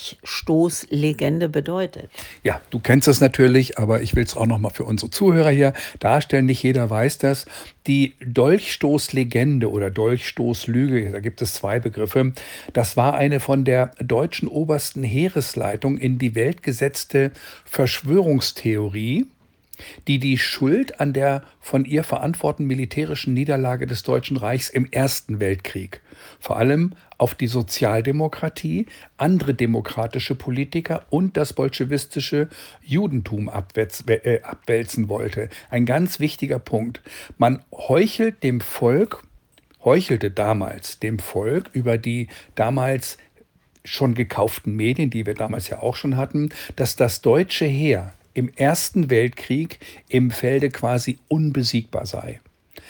Dolchstoßlegende bedeutet. Ja, du kennst es natürlich, aber ich will es auch noch mal für unsere Zuhörer hier darstellen. Nicht jeder weiß das. Die Dolchstoßlegende oder Dolchstoßlüge, da gibt es zwei Begriffe. Das war eine von der deutschen obersten Heeresleitung in die Welt gesetzte Verschwörungstheorie, die die Schuld an der von ihr verantworteten militärischen Niederlage des Deutschen Reichs im Ersten Weltkrieg, vor allem auf die Sozialdemokratie, andere demokratische Politiker und das bolschewistische Judentum abwälz, äh, abwälzen wollte. Ein ganz wichtiger Punkt. Man heuchelt dem Volk, heuchelte damals dem Volk über die damals schon gekauften Medien, die wir damals ja auch schon hatten, dass das deutsche Heer im Ersten Weltkrieg im Felde quasi unbesiegbar sei.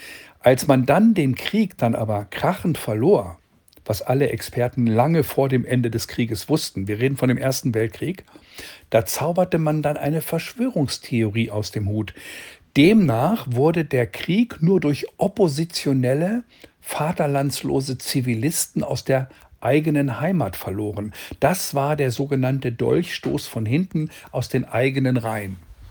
Als man dann den Krieg dann aber krachend verlor, was alle Experten lange vor dem Ende des Krieges wussten, wir reden von dem Ersten Weltkrieg, da zauberte man dann eine Verschwörungstheorie aus dem Hut. Demnach wurde der Krieg nur durch oppositionelle, vaterlandslose Zivilisten aus der eigenen Heimat verloren. Das war der sogenannte Dolchstoß von hinten aus den eigenen Reihen.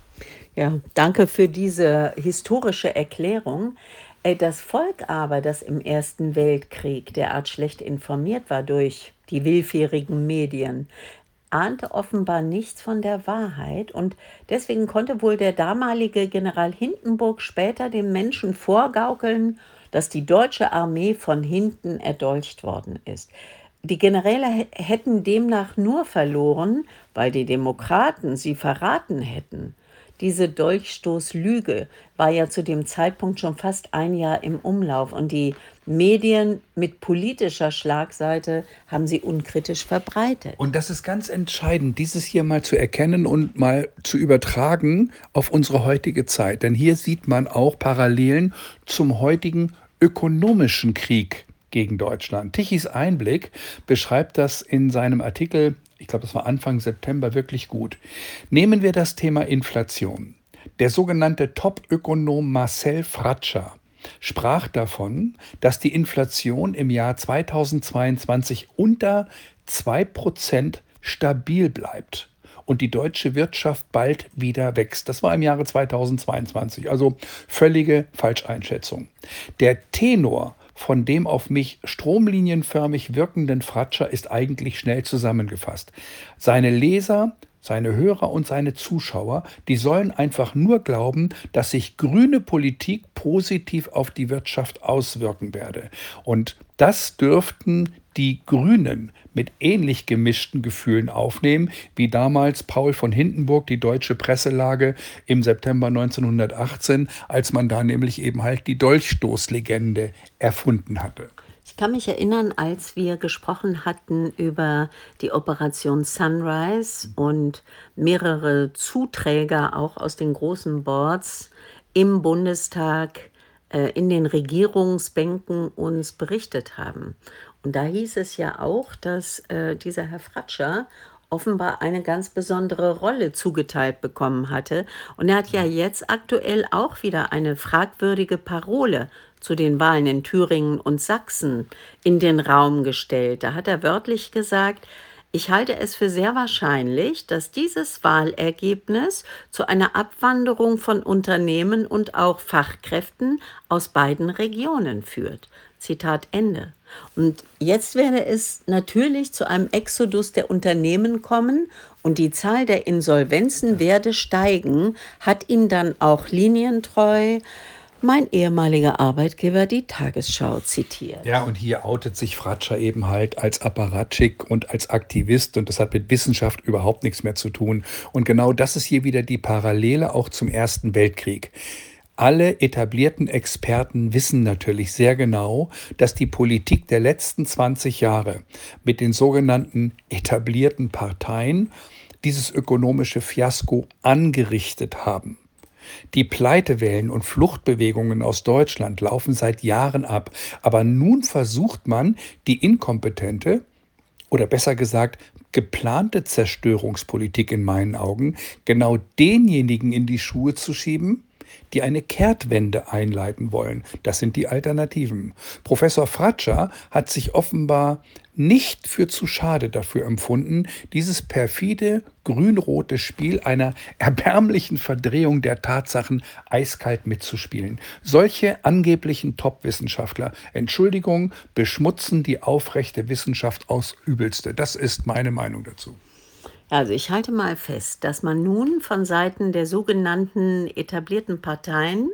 Ja, danke für diese historische Erklärung. Äh, Das Volk aber, das im Ersten Weltkrieg derart schlecht informiert war durch die willfährigen Medien, ahnte offenbar nichts von der Wahrheit, und deswegen konnte wohl der damalige General Hindenburg später den Menschen vorgaukeln, dass die deutsche Armee von hinten erdolcht worden ist. Die Generäle hä- hätten demnach nur verloren, weil die Demokraten sie verraten hätten. Diese Dolchstoßlüge war ja zu dem Zeitpunkt schon fast ein Jahr im Umlauf, und die Medien mit politischer Schlagseite haben sie unkritisch verbreitet. Und das ist ganz entscheidend, dieses hier mal zu erkennen und mal zu übertragen auf unsere heutige Zeit. Denn hier sieht man auch Parallelen zum heutigen ökonomischen Krieg gegen Deutschland. Tichys Einblick beschreibt das in seinem Artikel, ich glaube, das war Anfang September, wirklich gut. Nehmen wir das Thema Inflation. Der sogenannte Top-Ökonom Marcel Fratscher sprach davon, dass die Inflation im Jahr zweitausendzweiundzwanzig unter zwei Prozent stabil bleibt und die deutsche Wirtschaft bald wieder wächst. Das war im Jahre zweitausendzweiundzwanzig, also völlige Falscheinschätzung. Der Tenor von dem auf mich stromlinienförmig wirkenden Fratscher ist eigentlich schnell zusammengefasst. Seine Leser, seine Hörer und seine Zuschauer, die sollen einfach nur glauben, dass sich grüne Politik positiv auf die Wirtschaft auswirken werde. Und das dürften die Grünen mit ähnlich gemischten Gefühlen aufnehmen, wie damals Paul von Hindenburg die deutsche Presselage im September neunzehnhundertachtzehn, als man da nämlich eben halt die Dolchstoßlegende erfunden hatte. Ich kann mich erinnern, als wir gesprochen hatten über die Operation Sunrise und mehrere Zuträger auch aus den großen Boards im Bundestag, äh, in den Regierungsbänken uns berichtet haben. Und da hieß es ja auch, dass äh, dieser Herr Fratscher offenbar eine ganz besondere Rolle zugeteilt bekommen hatte. Und er hat ja jetzt aktuell auch wieder eine fragwürdige Parole zu den Wahlen in Thüringen und Sachsen in den Raum gestellt. Da hat er wörtlich gesagt: Ich halte es für sehr wahrscheinlich, dass dieses Wahlergebnis zu einer Abwanderung von Unternehmen und auch Fachkräften aus beiden Regionen führt. Zitat Ende. Und jetzt werde es natürlich zu einem Exodus der Unternehmen kommen, und die Zahl der Insolvenzen werde steigen, hat ihn dann auch linientreu mein ehemaliger Arbeitgeber die Tagesschau zitiert. Ja, und hier outet sich Fratscher eben halt als Apparatschik und als Aktivist, und das hat mit Wissenschaft überhaupt nichts mehr zu tun. Und genau das ist hier wieder die Parallele auch zum Ersten Weltkrieg. Alle etablierten Experten wissen natürlich sehr genau, dass die Politik der letzten zwanzig Jahre mit den sogenannten etablierten Parteien dieses ökonomische Fiasko angerichtet haben. Die Pleitewellen und Fluchtbewegungen aus Deutschland laufen seit Jahren ab, aber nun versucht man, die inkompetente oder besser gesagt geplante Zerstörungspolitik in meinen Augen genau denjenigen in die Schuhe zu schieben, die eine Kehrtwende einleiten wollen. Das sind die Alternativen. Professor Fratscher hat sich offenbar nicht für zu schade dafür empfunden, dieses perfide grün-rote Spiel einer erbärmlichen Verdrehung der Tatsachen eiskalt mitzuspielen. Solche angeblichen Top-Wissenschaftler, Entschuldigung, beschmutzen die aufrechte Wissenschaft aufs Übelste. Das ist meine Meinung dazu. Also ich halte mal fest, dass man nun von Seiten der sogenannten etablierten Parteien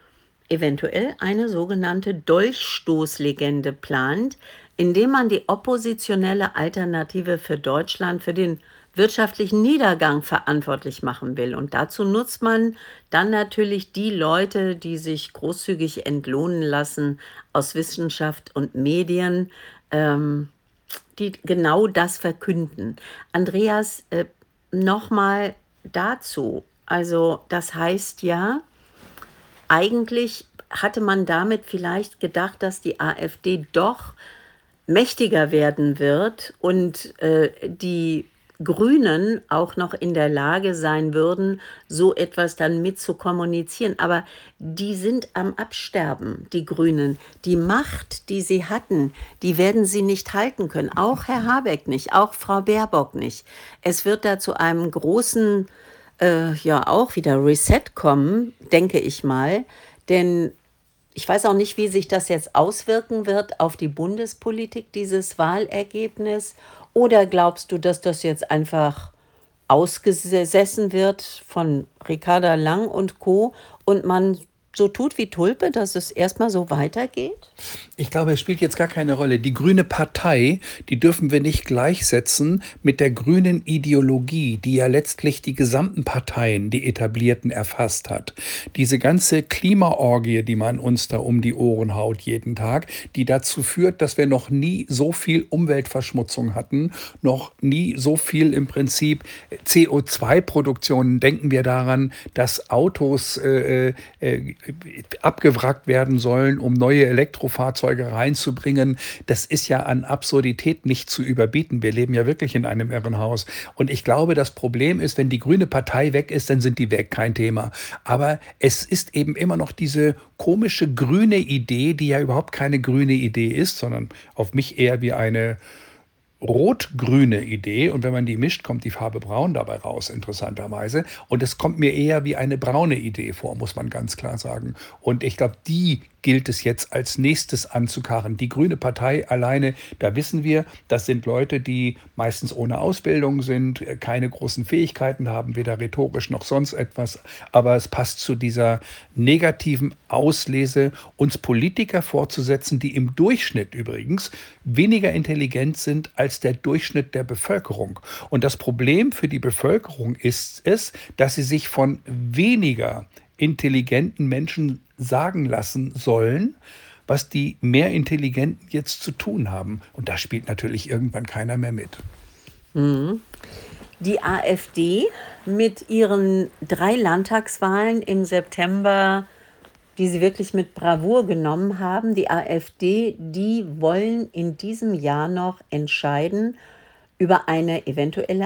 eventuell eine sogenannte Dolchstoßlegende plant, indem man die oppositionelle Alternative für Deutschland für den wirtschaftlichen Niedergang verantwortlich machen will. Und dazu nutzt man dann natürlich die Leute, die sich großzügig entlohnen lassen aus Wissenschaft und Medien, ähm, die genau das verkünden. Andreas, äh, nochmal dazu. Also das heißt ja, eigentlich hatte man damit vielleicht gedacht, dass die AfD doch mächtiger werden wird und äh, die Grünen auch noch in der Lage sein würden, so etwas dann mit zu kommunizieren. Aber die sind am Absterben, die Grünen. Die Macht, die sie hatten, die werden sie nicht halten können. Auch Herr Habeck nicht, auch Frau Baerbock nicht. Es wird da zu einem großen äh, ja auch wieder Reset kommen, denke ich mal. Denn ich weiß auch nicht, wie sich das jetzt auswirken wird auf die Bundespolitik, dieses Wahlergebnis. Oder glaubst du, dass das jetzt einfach ausgesessen wird von Ricarda Lang und Co. und man so tut wie Tulpe, dass es erstmal so weitergeht? Ich glaube, es spielt jetzt gar keine Rolle. Die Grüne Partei, die dürfen wir nicht gleichsetzen mit der grünen Ideologie, die ja letztlich die gesamten Parteien, die etablierten, erfasst hat. Diese ganze Klimaorgie, die man uns da um die Ohren haut jeden Tag, die dazu führt, dass wir noch nie so viel Umweltverschmutzung hatten, noch nie so viel im Prinzip C O zwei Produktionen. Denken wir daran, dass Autos äh, äh, abgewrackt werden sollen, um neue Elektrofahrzeuge reinzubringen. Das ist ja an Absurdität nicht zu überbieten. Wir leben ja wirklich in einem Irrenhaus. Und ich glaube, das Problem ist, wenn die Grüne Partei weg ist, dann sind die weg, kein Thema. Aber es ist eben immer noch diese komische grüne Idee, die ja überhaupt keine grüne Idee ist, sondern auf mich eher wie eine rot-grüne Idee, und wenn man die mischt, kommt die Farbe braun dabei raus, interessanterweise. Und es kommt mir eher wie eine braune Idee vor, muss man ganz klar sagen. Und ich glaube, die gilt es jetzt als nächstes anzukarren. Die Grüne Partei alleine, da wissen wir, das sind Leute, die meistens ohne Ausbildung sind, keine großen Fähigkeiten haben, weder rhetorisch noch sonst etwas. Aber es passt zu dieser negativen Auslese, uns Politiker vorzusetzen, die im Durchschnitt übrigens weniger intelligent sind als der Durchschnitt der Bevölkerung. Und das Problem für die Bevölkerung ist es, dass sie sich von weniger intelligenten Menschen sagen lassen sollen, was die mehr Intelligenten jetzt zu tun haben. Und da spielt natürlich irgendwann keiner mehr mit. Mhm. Die AfD mit ihren drei Landtagswahlen im September, die sie wirklich mit Bravour genommen haben, die AfD, die wollen in diesem Jahr noch entscheiden über eine eventuelle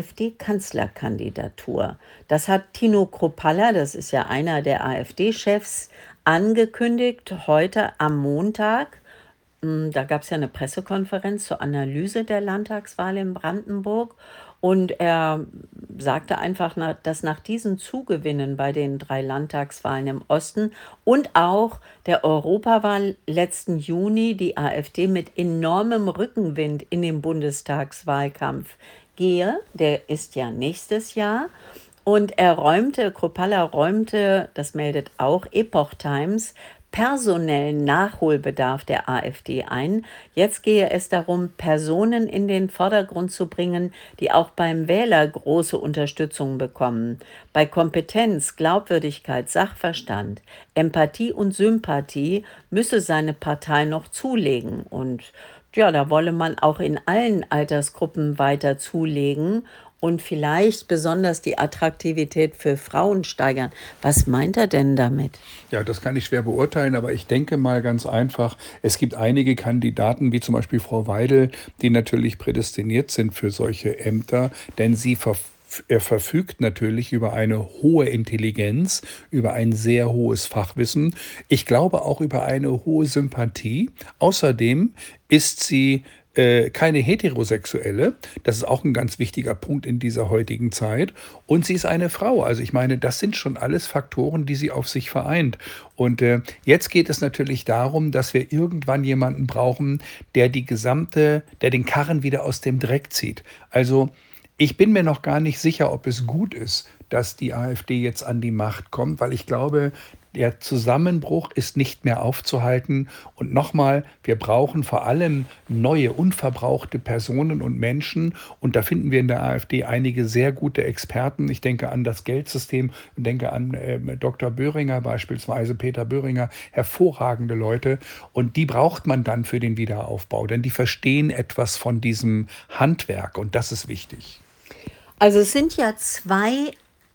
AfD-Kanzlerkandidatur. Das hat Tino Kruppalla, das ist ja einer der AfD-Chefs, angekündigt heute am Montag. Mm, Da gab es ja eine Pressekonferenz zur Analyse der Landtagswahl in Brandenburg. Und er sagte einfach, na- dass nach diesen Zugewinnen bei den drei Landtagswahlen im Osten und auch der Europawahl letzten Juni die AfD mit enormem Rückenwind in den Bundestagswahlkampf gehe. Der ist ja nächstes Jahr. Und er räumte, Kruppalla räumte, das meldet auch Epoch Times, personellen Nachholbedarf der AfD ein. Jetzt gehe es darum, Personen in den Vordergrund zu bringen, die auch beim Wähler große Unterstützung bekommen. Bei Kompetenz, Glaubwürdigkeit, Sachverstand, Empathie und Sympathie müsse seine Partei noch zulegen. Und ja, da wolle man auch in allen Altersgruppen weiter zulegen und vielleicht besonders die Attraktivität für Frauen steigern. Was meint er denn damit? Ja, das kann ich schwer beurteilen, aber ich denke mal ganz einfach, es gibt einige Kandidaten, wie zum Beispiel Frau Weidel, die natürlich prädestiniert sind für solche Ämter, denn sie ver er verfügt natürlich über eine hohe Intelligenz, über ein sehr hohes Fachwissen. Ich glaube auch über eine hohe Sympathie. Außerdem ist sie äh, keine Heterosexuelle. Das ist auch ein ganz wichtiger Punkt in dieser heutigen Zeit. Und sie ist eine Frau. Also ich meine, das sind schon alles Faktoren, die sie auf sich vereint. Und äh, jetzt geht es natürlich darum, dass wir irgendwann jemanden brauchen, der die gesamte, der den Karren wieder aus dem Dreck zieht. Also ich bin mir noch gar nicht sicher, ob es gut ist, dass die AfD jetzt an die Macht kommt, weil ich glaube, der Zusammenbruch ist nicht mehr aufzuhalten. Und nochmal, wir brauchen vor allem neue, unverbrauchte Personen und Menschen. Und da finden wir in der AfD einige sehr gute Experten. Ich denke an das Geldsystem, ich denke an äh, Doktor Böhringer beispielsweise, Peter Böhringer, hervorragende Leute. Und die braucht man dann für den Wiederaufbau, denn die verstehen etwas von diesem Handwerk und das ist wichtig. Also es sind ja zwei,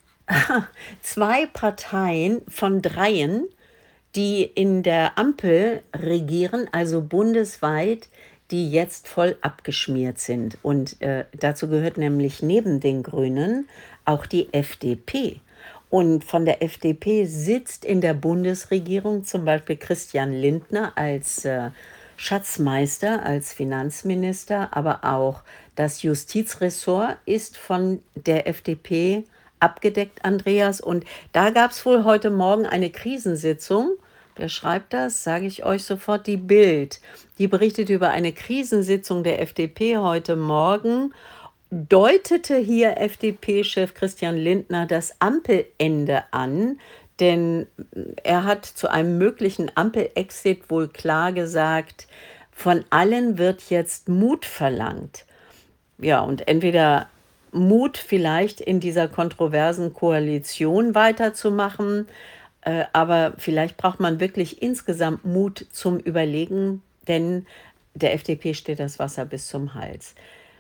zwei Parteien von dreien, die in der Ampel regieren, also bundesweit, die jetzt voll abgeschmiert sind. Und äh, dazu gehört nämlich neben den Grünen auch die F D P. Und von der F D P sitzt in der Bundesregierung zum Beispiel Christian Lindner als äh, Schatzmeister, als Finanzminister, aber auch das Justizressort ist von der F D P abgedeckt, Andreas. Und da gab es wohl heute Morgen eine Krisensitzung. Wer schreibt das? Sage ich euch sofort. Die Bild. Die berichtet über eine Krisensitzung der F D P heute Morgen. Deutete hier F D P-Chef Christian Lindner das Ampelende an, denn er hat zu einem möglichen Ampel-Exit wohl klar gesagt, von allen wird jetzt Mut verlangt. Ja, und entweder Mut vielleicht in dieser kontroversen Koalition weiterzumachen, äh, aber vielleicht braucht man wirklich insgesamt Mut zum Überlegen, denn der F D P steht das Wasser bis zum Hals.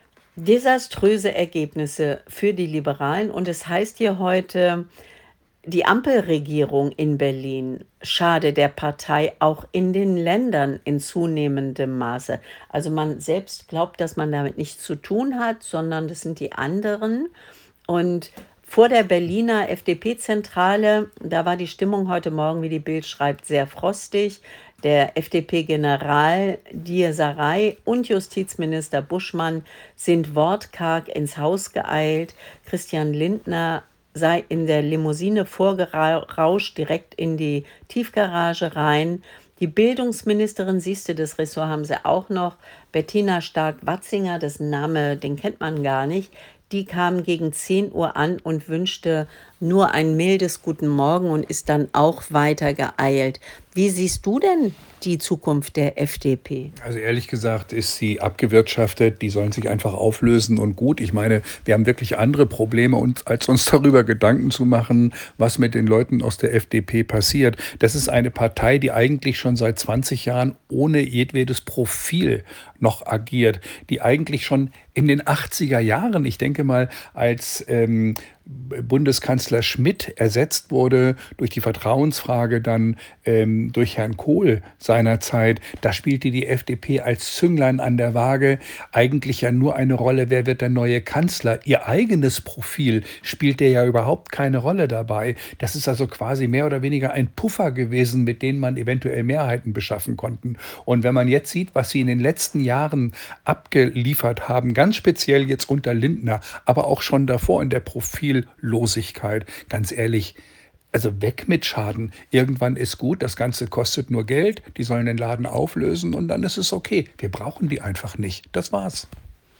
Desaströse Ergebnisse für die Liberalen und es heißt hier heute, die Ampelregierung in Berlin schade der Partei auch in den Ländern in zunehmendem Maße. Also man selbst glaubt, dass man damit nichts zu tun hat, sondern das sind die anderen. Und vor der Berliner F D P-Zentrale, da war die Stimmung heute Morgen, wie die Bild schreibt, sehr frostig. Der F D P-General Diersarei und Justizminister Buschmann sind wortkarg ins Haus geeilt. Christian Lindner sei in der Limousine vorgerauscht, direkt in die Tiefgarage rein. Die Bildungsministerin, siehst du, das Ressort haben sie auch noch, Bettina Stark-Watzinger, das Name, den kennt man gar nicht, die kam gegen zehn Uhr an und wünschte nur ein mildes Guten Morgen und ist dann auch weiter geeilt. Wie siehst du denn die Zukunft der F D P? Also ehrlich gesagt ist sie abgewirtschaftet, die sollen sich einfach auflösen und gut. Ich meine, wir haben wirklich andere Probleme, und als uns darüber Gedanken zu machen, was mit den Leuten aus der F D P passiert. Das ist eine Partei, die eigentlich schon seit zwanzig Jahren ohne jedwedes Profil noch agiert, die eigentlich schon in den achtziger Jahren, ich denke mal, als ähm, Bundeskanzler Schmidt ersetzt wurde durch die Vertrauensfrage, dann ähm, durch Herrn Kohl seinerzeit, da spielte die F D P als Zünglein an der Waage eigentlich ja nur eine Rolle, wer wird der neue Kanzler. Ihr eigenes Profil spielte ja überhaupt keine Rolle dabei. Das ist also quasi mehr oder weniger ein Puffer gewesen, mit dem man eventuell Mehrheiten beschaffen konnte. Und wenn man jetzt sieht, was sie in den letzten Jahren abgeliefert haben, ganz speziell jetzt unter Lindner, aber auch schon davor in der Profillosigkeit, ganz ehrlich, also weg mit Schaden. Irgendwann ist gut, das Ganze kostet nur Geld, die sollen den Laden auflösen und dann ist es okay. Wir brauchen die einfach nicht. Das war's.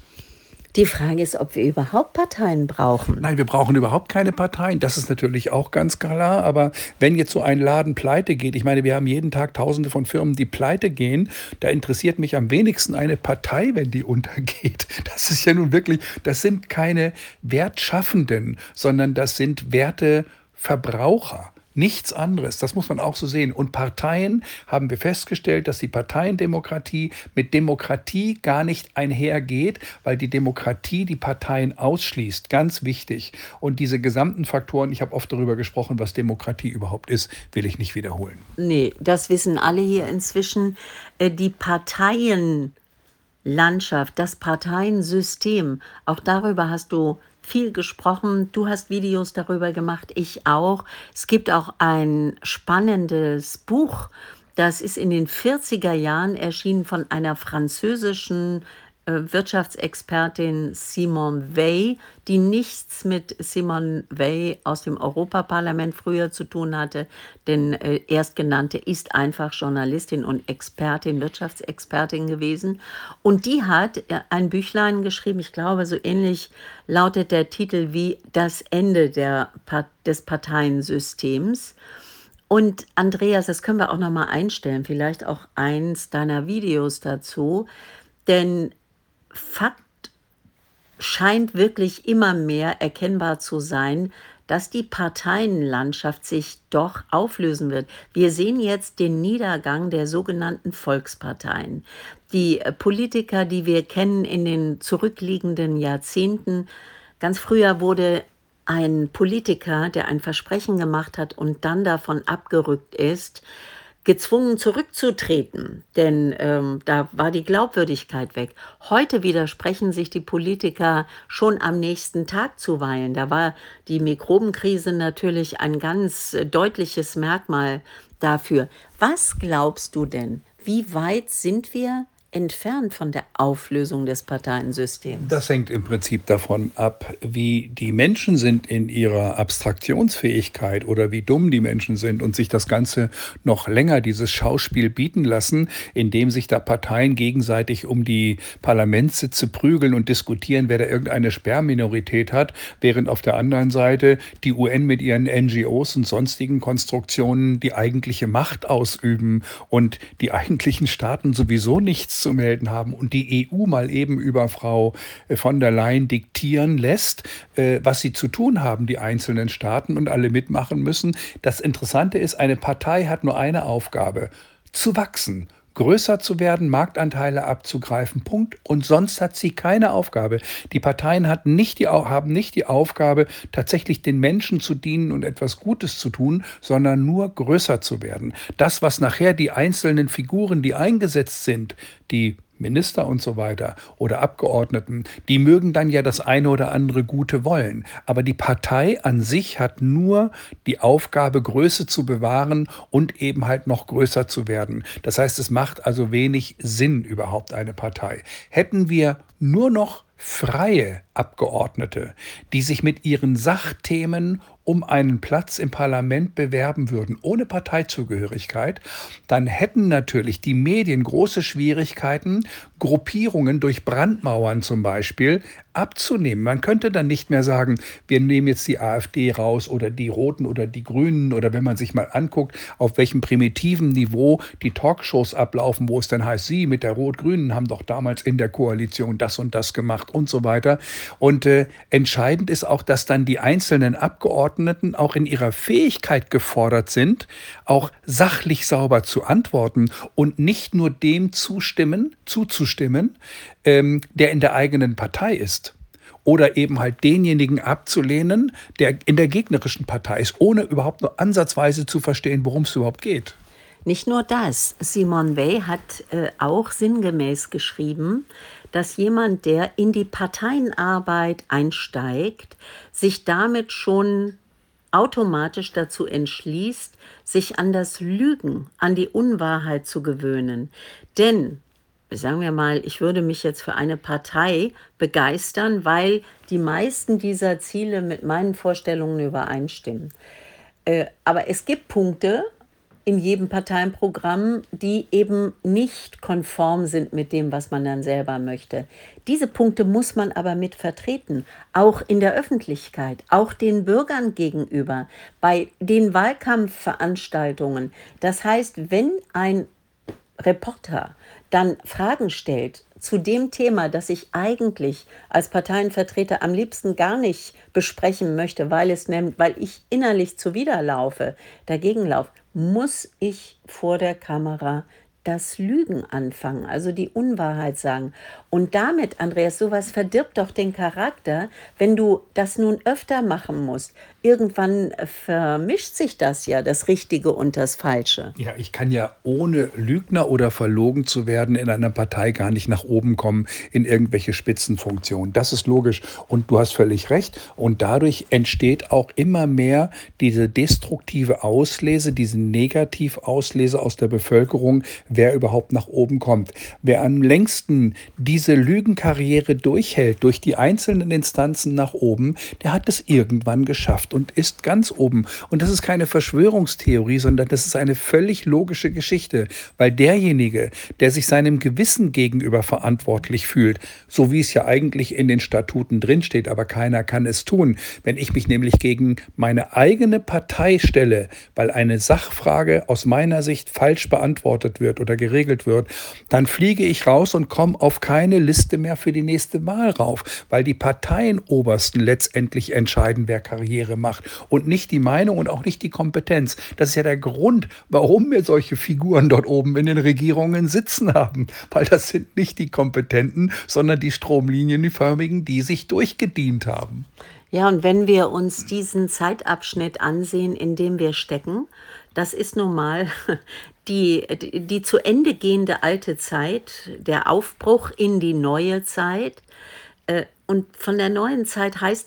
Die Frage ist, ob wir überhaupt Parteien brauchen. Nein, wir brauchen überhaupt keine Parteien. Das ist natürlich auch ganz klar. Aber wenn jetzt so ein Laden pleite geht, ich meine, wir haben jeden Tag Tausende von Firmen, die pleite gehen, da interessiert mich am wenigsten eine Partei, wenn die untergeht. Das ist ja nun wirklich, das sind keine Wertschaffenden, sondern das sind Werteverbraucher. Nichts anderes, das muss man auch so sehen. Und Parteien, haben wir festgestellt, dass die Parteiendemokratie mit Demokratie gar nicht einhergeht, weil die Demokratie die Parteien ausschließt. Ganz wichtig. Und diese gesamten Faktoren, ich habe oft darüber gesprochen, was Demokratie überhaupt ist, will ich nicht wiederholen. Nee, das wissen alle hier inzwischen. Äh, Die Parteienlandschaft, das Parteiensystem, auch darüber hast du viel gesprochen. Du hast Videos darüber gemacht, ich auch. Es gibt auch ein spannendes Buch, das ist in den vierziger Jahren erschienen von einer französischen äh, Wirtschaftsexpertin Simone Weil, die nichts mit Simone Weil aus dem Europaparlament früher zu tun hatte, denn äh, erstgenannte ist einfach Journalistin und Expertin, Wirtschaftsexpertin gewesen. Und die hat äh, ein Büchlein geschrieben, ich glaube, so ähnlich lautet der Titel wie Das Ende der, Pa- des Parteiensystems. Und Andreas, das können wir auch noch mal einstellen, vielleicht auch eins deiner Videos dazu, denn Fakt scheint wirklich immer mehr erkennbar zu sein, dass die Parteienlandschaft sich doch auflösen wird. Wir sehen jetzt den Niedergang der sogenannten Volksparteien. Die äh, Politiker, die wir kennen in den zurückliegenden Jahrzehnten, ganz früher wurde ein Politiker, der ein Versprechen gemacht hat und dann davon abgerückt ist, gezwungen zurückzutreten, denn ähm, da war die Glaubwürdigkeit weg. Heute widersprechen sich die Politiker schon am nächsten Tag zuweilen. Da war die Mikrobenkrise natürlich ein ganz äh, deutliches Merkmal dafür. Was glaubst du denn, wie weit sind wir entfernt von der Auflösung des Parteiensystems. Das hängt im Prinzip davon ab, wie die Menschen sind in ihrer Abstraktionsfähigkeit oder wie dumm die Menschen sind und sich das Ganze noch länger, dieses Schauspiel bieten lassen, indem sich da Parteien gegenseitig um die Parlamentssitze prügeln und diskutieren, wer da irgendeine Sperrminorität hat, während auf der anderen Seite die U N mit ihren N G Os und sonstigen Konstruktionen die eigentliche Macht ausüben und die eigentlichen Staaten sowieso nichts zu melden haben und die E U mal eben über Frau äh, von der Leyen diktieren lässt, äh, was sie zu tun haben, die einzelnen Staaten, und alle mitmachen müssen. Das Interessante ist, eine Partei hat nur eine Aufgabe: zu wachsen, größer zu werden, Marktanteile abzugreifen, Punkt. Und sonst hat sie keine Aufgabe. Die Parteien hatten nicht die, Au- haben nicht die Aufgabe, tatsächlich den Menschen zu dienen und etwas Gutes zu tun, sondern nur größer zu werden. Das, was nachher die einzelnen Figuren, die eingesetzt sind, die Minister und so weiter oder Abgeordneten, die mögen dann ja das eine oder andere Gute wollen. Aber die Partei an sich hat nur die Aufgabe, Größe zu bewahren und eben halt noch größer zu werden. Das heißt, es macht also wenig Sinn überhaupt eine Partei. Hätten wir nur noch freie Abgeordnete, die sich mit ihren Sachthemen um einen Platz im Parlament bewerben würden, ohne Parteizugehörigkeit, dann hätten natürlich die Medien große Schwierigkeiten, Gruppierungen durch Brandmauern zum Beispiel abzunehmen. Man könnte dann nicht mehr sagen, wir nehmen jetzt die AfD raus oder die Roten oder die Grünen, oder wenn man sich mal anguckt, auf welchem primitiven Niveau die Talkshows ablaufen, wo es dann heißt, Sie mit der Rot-Grünen haben doch damals in der Koalition das und das gemacht und so weiter. Und äh, entscheidend ist auch, dass dann die einzelnen Abgeordneten auch in ihrer Fähigkeit gefordert sind, auch sachlich sauber zu antworten und nicht nur dem zustimmen, zuzustimmen, ähm, der in der eigenen Partei ist. Oder eben halt denjenigen abzulehnen, der in der gegnerischen Partei ist, ohne überhaupt nur ansatzweise zu verstehen, worum es überhaupt geht. Nicht nur das, Simone Weil hat äh, auch sinngemäß geschrieben, dass jemand, der in die Parteienarbeit einsteigt, sich damit schon automatisch dazu entschließt, sich an das Lügen, an die Unwahrheit zu gewöhnen. Denn, sagen wir mal, ich würde mich jetzt für eine Partei begeistern, weil die meisten dieser Ziele mit meinen Vorstellungen übereinstimmen. Äh, aber es gibt Punkte in jedem Parteienprogramm, die eben nicht konform sind mit dem, was man dann selber möchte. Diese Punkte muss man aber mit vertreten, auch in der Öffentlichkeit, auch den Bürgern gegenüber, bei den Wahlkampfveranstaltungen. Das heißt, wenn ein Reporter dann Fragen stellt zu dem Thema, das ich eigentlich als Parteienvertreter am liebsten gar nicht besprechen möchte, weil es nämlich, weil ich innerlich zuwiderlaufe, dagegen laufe, muss ich vor der Kamera das Lügen anfangen, also die Unwahrheit sagen. Und damit, Andreas, sowas verdirbt doch den Charakter, wenn du das nun öfter machen musst. Irgendwann vermischt sich das ja, das Richtige und das Falsche. Ja, ich kann ja ohne Lügner oder verlogen zu werden in einer Partei gar nicht nach oben kommen in irgendwelche Spitzenfunktionen. Das ist logisch und du hast völlig recht. Und dadurch entsteht auch immer mehr diese destruktive Auslese, diese Negativauslese aus der Bevölkerung, wer überhaupt nach oben kommt. Wer am längsten diese Lügenkarriere durchhält, durch die einzelnen Instanzen nach oben, der hat es irgendwann geschafft und ist ganz oben. Und das ist keine Verschwörungstheorie, sondern das ist eine völlig logische Geschichte, weil derjenige, der sich seinem Gewissen gegenüber verantwortlich fühlt, so wie es ja eigentlich in den Statuten drinsteht, aber keiner kann es tun, wenn ich mich nämlich gegen meine eigene Partei stelle, weil eine Sachfrage aus meiner Sicht falsch beantwortet wird oder geregelt wird, dann fliege ich raus und komme auf keine Liste mehr für die nächste Wahl rauf, weil die Parteienobersten letztendlich entscheiden, wer Karriere macht und nicht die Meinung und auch nicht die Kompetenz. Das ist ja der Grund, warum wir solche Figuren dort oben in den Regierungen sitzen haben, weil das sind nicht die Kompetenten, sondern die stromlinienförmigen, die sich durchgedient haben. Ja, und wenn wir uns diesen Zeitabschnitt ansehen, in dem wir stecken, das ist nun mal die, die, die zu Ende gehende alte Zeit, der Aufbruch in die neue Zeit. Äh, Und von der neuen Zeit heißt es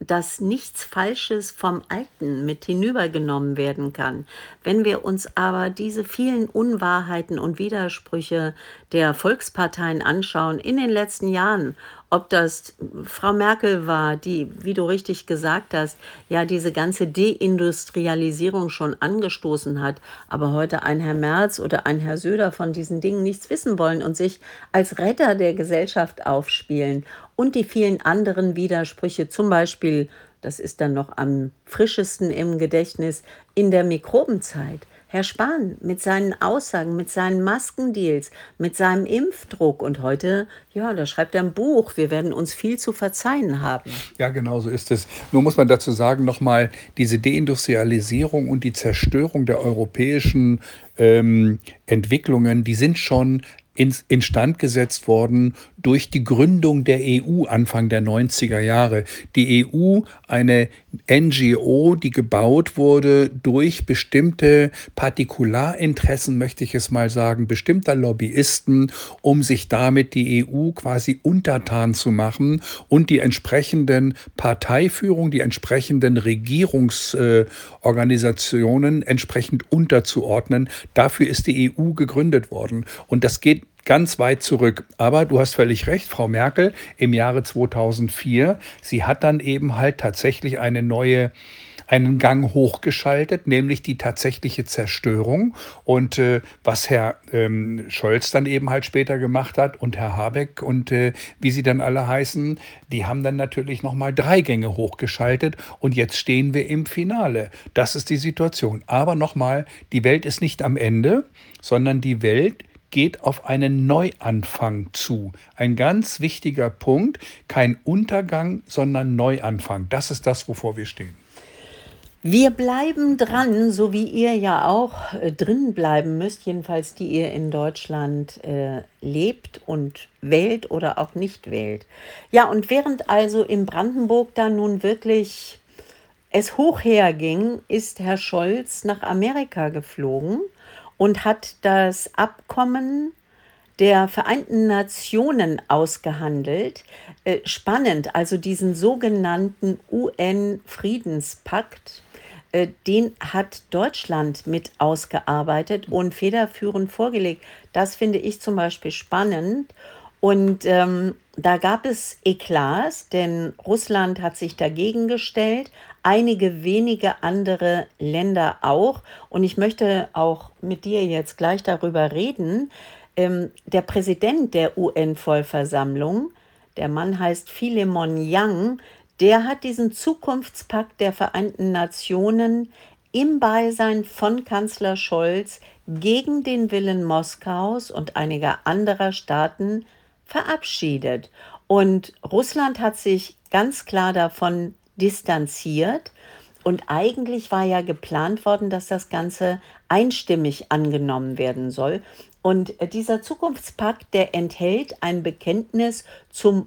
dass nichts Falsches vom Alten mit hinübergenommen werden kann. Wenn wir uns aber diese vielen Unwahrheiten und Widersprüche der Volksparteien anschauen in den letzten Jahren, ob das Frau Merkel war, die, wie du richtig gesagt hast, ja diese ganze Deindustrialisierung schon angestoßen hat, aber heute ein Herr Merz oder ein Herr Söder von diesen Dingen nichts wissen wollen und sich als Retter der Gesellschaft aufspielen und die vielen anderen Widersprüche, zum Beispiel, das ist dann noch am frischesten im Gedächtnis, in der Mikrobenzeit. Herr Spahn mit seinen Aussagen, mit seinen Maskendeals, mit seinem Impfdruck und heute, ja, da schreibt er ein Buch, wir werden uns viel zu verzeihen haben. Ja, genau so ist es. Nur muss man dazu sagen, nochmal, diese Deindustrialisierung und die Zerstörung der europäischen ähm, Entwicklungen, die sind schon ins, instand gesetzt worden durch die Gründung der E U Anfang der neunziger Jahre. Die E U, eine N G O, die gebaut wurde durch bestimmte Partikularinteressen, möchte ich es mal sagen, bestimmter Lobbyisten, um sich damit die E U quasi untertan zu machen und die entsprechenden Parteiführung, die entsprechenden Regierungsorganisationen äh, entsprechend unterzuordnen. Dafür ist die E U gegründet worden. Und das geht ganz weit zurück. Aber du hast völlig recht, Frau Merkel, im Jahre zweitausendvier, sie hat dann eben halt tatsächlich eine neue, einen Gang hochgeschaltet, nämlich die tatsächliche Zerstörung. Und äh, was Herr ähm, Scholz dann eben halt später gemacht hat und Herr Habeck und äh, wie sie dann alle heißen, die haben dann natürlich nochmal drei Gänge hochgeschaltet und jetzt stehen wir im Finale. Das ist die Situation. Aber nochmal, die Welt ist nicht am Ende, sondern die Welt geht auf einen Neuanfang zu. Ein ganz wichtiger Punkt, kein Untergang, sondern Neuanfang. Das ist das, wovor wir stehen. Wir bleiben dran, so wie ihr ja auch äh, drin bleiben müsst, jedenfalls die ihr in Deutschland äh, lebt und wählt oder auch nicht wählt. Ja, und während also in Brandenburg da nun wirklich es hoch herging, ist Herr Scholz nach Amerika geflogen und hat das Abkommen der Vereinten Nationen ausgehandelt. Äh, spannend, also diesen sogenannten U N-Friedenspakt, äh, den hat Deutschland mit ausgearbeitet und federführend vorgelegt. Das finde ich zum Beispiel spannend. Und ähm, da gab es Eklats, denn Russland hat sich dagegen gestellt, einige wenige andere Länder auch. Und ich möchte auch mit dir jetzt gleich darüber reden. Ähm, der Präsident der U N-Vollversammlung, der Mann heißt Philemon Yang, der hat diesen Zukunftspakt der Vereinten Nationen im Beisein von Kanzler Scholz gegen den Willen Moskaus und einiger anderer Staaten verabschiedet. Und Russland hat sich ganz klar davon distanziert. Und eigentlich war ja geplant worden, dass das Ganze einstimmig angenommen werden soll. Und dieser Zukunftspakt, der enthält ein Bekenntnis zum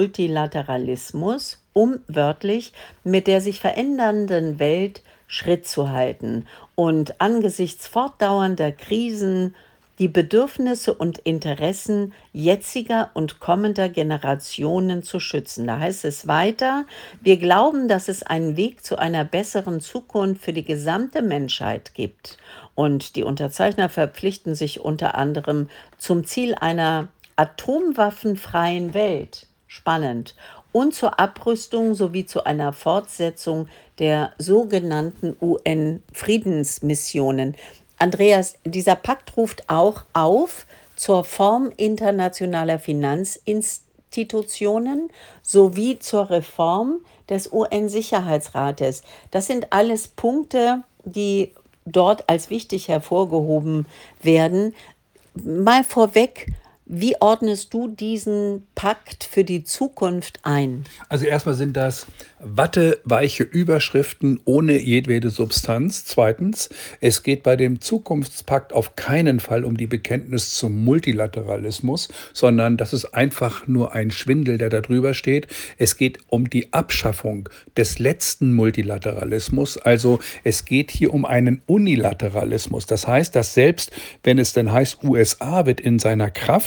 Multilateralismus, um wörtlich mit der sich verändernden Welt Schritt zu halten und angesichts fortdauernder Krisen die Bedürfnisse und Interessen jetziger und kommender Generationen zu schützen. Da heißt es weiter, wir glauben, dass es einen Weg zu einer besseren Zukunft für die gesamte Menschheit gibt. Und die Unterzeichner verpflichten sich unter anderem zum Ziel einer atomwaffenfreien Welt. Spannend. Und zur Abrüstung sowie zu einer Fortsetzung der sogenannten U N-Friedensmissionen. Andreas, dieser Pakt ruft auch auf zur Form internationaler Finanzinstitutionen sowie zur Reform des U N-Sicherheitsrates. Das sind alles Punkte, die dort als wichtig hervorgehoben werden. Mal vorweg, wie ordnest du diesen Pakt für die Zukunft ein? Also erstmal sind das watteweiche Überschriften ohne jedwede Substanz. Zweitens, es geht bei dem Zukunftspakt auf keinen Fall um die Bekenntnis zum Multilateralismus, sondern das ist einfach nur ein Schwindel, der da drüber steht. Es geht um die Abschaffung des letzten Multilateralismus. Also es geht hier um einen Unilateralismus. Das heißt, dass selbst wenn es dann heißt, U S A wird in seiner Kraft,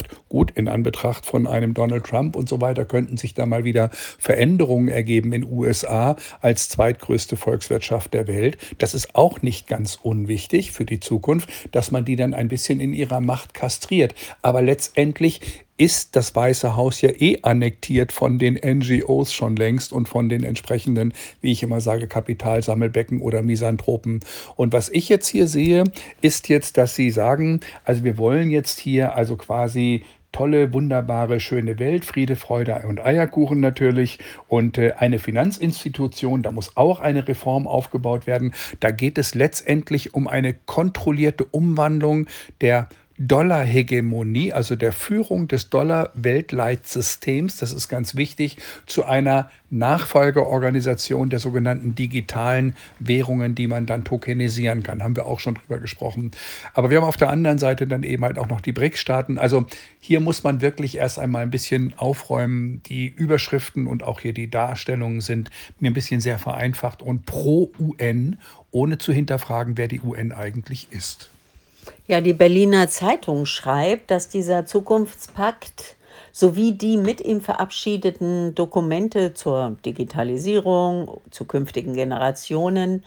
gesagt, gut, in Anbetracht von einem Donald Trump und so weiter könnten sich da mal wieder Veränderungen ergeben in U S A als zweitgrößte Volkswirtschaft der Welt. Das ist auch nicht ganz unwichtig für die Zukunft, dass man die dann ein bisschen in ihrer Macht kastriert. Aber letztendlich ist das Weiße Haus ja eh annektiert von den N G Os schon längst und von den entsprechenden, wie ich immer sage, Kapitalsammelbecken oder Misanthropen. Und was ich jetzt hier sehe, ist jetzt, dass sie sagen, also wir wollen jetzt hier also quasi tolle, wunderbare, schöne Welt, Friede, Freude und Eierkuchen natürlich und äh, eine Finanzinstitution, da muss auch eine Reform aufgebaut werden. Da geht es letztendlich um eine kontrollierte Umwandlung der Dollarhegemonie, also der Führung des Dollar-Weltleitsystems, das ist ganz wichtig, zu einer Nachfolgeorganisation der sogenannten digitalen Währungen, die man dann tokenisieren kann. Haben wir auch schon drüber gesprochen. Aber wir haben auf der anderen Seite dann eben halt auch noch die B R I C-Staaten. Also hier muss man wirklich erst einmal ein bisschen aufräumen. Die Überschriften und auch hier die Darstellungen sind mir ein bisschen sehr vereinfacht und pro U N, ohne zu hinterfragen, wer die U N eigentlich ist. Ja, die Berliner Zeitung schreibt, dass dieser Zukunftspakt sowie die mit ihm verabschiedeten Dokumente zur Digitalisierung, zu künftigen Generationen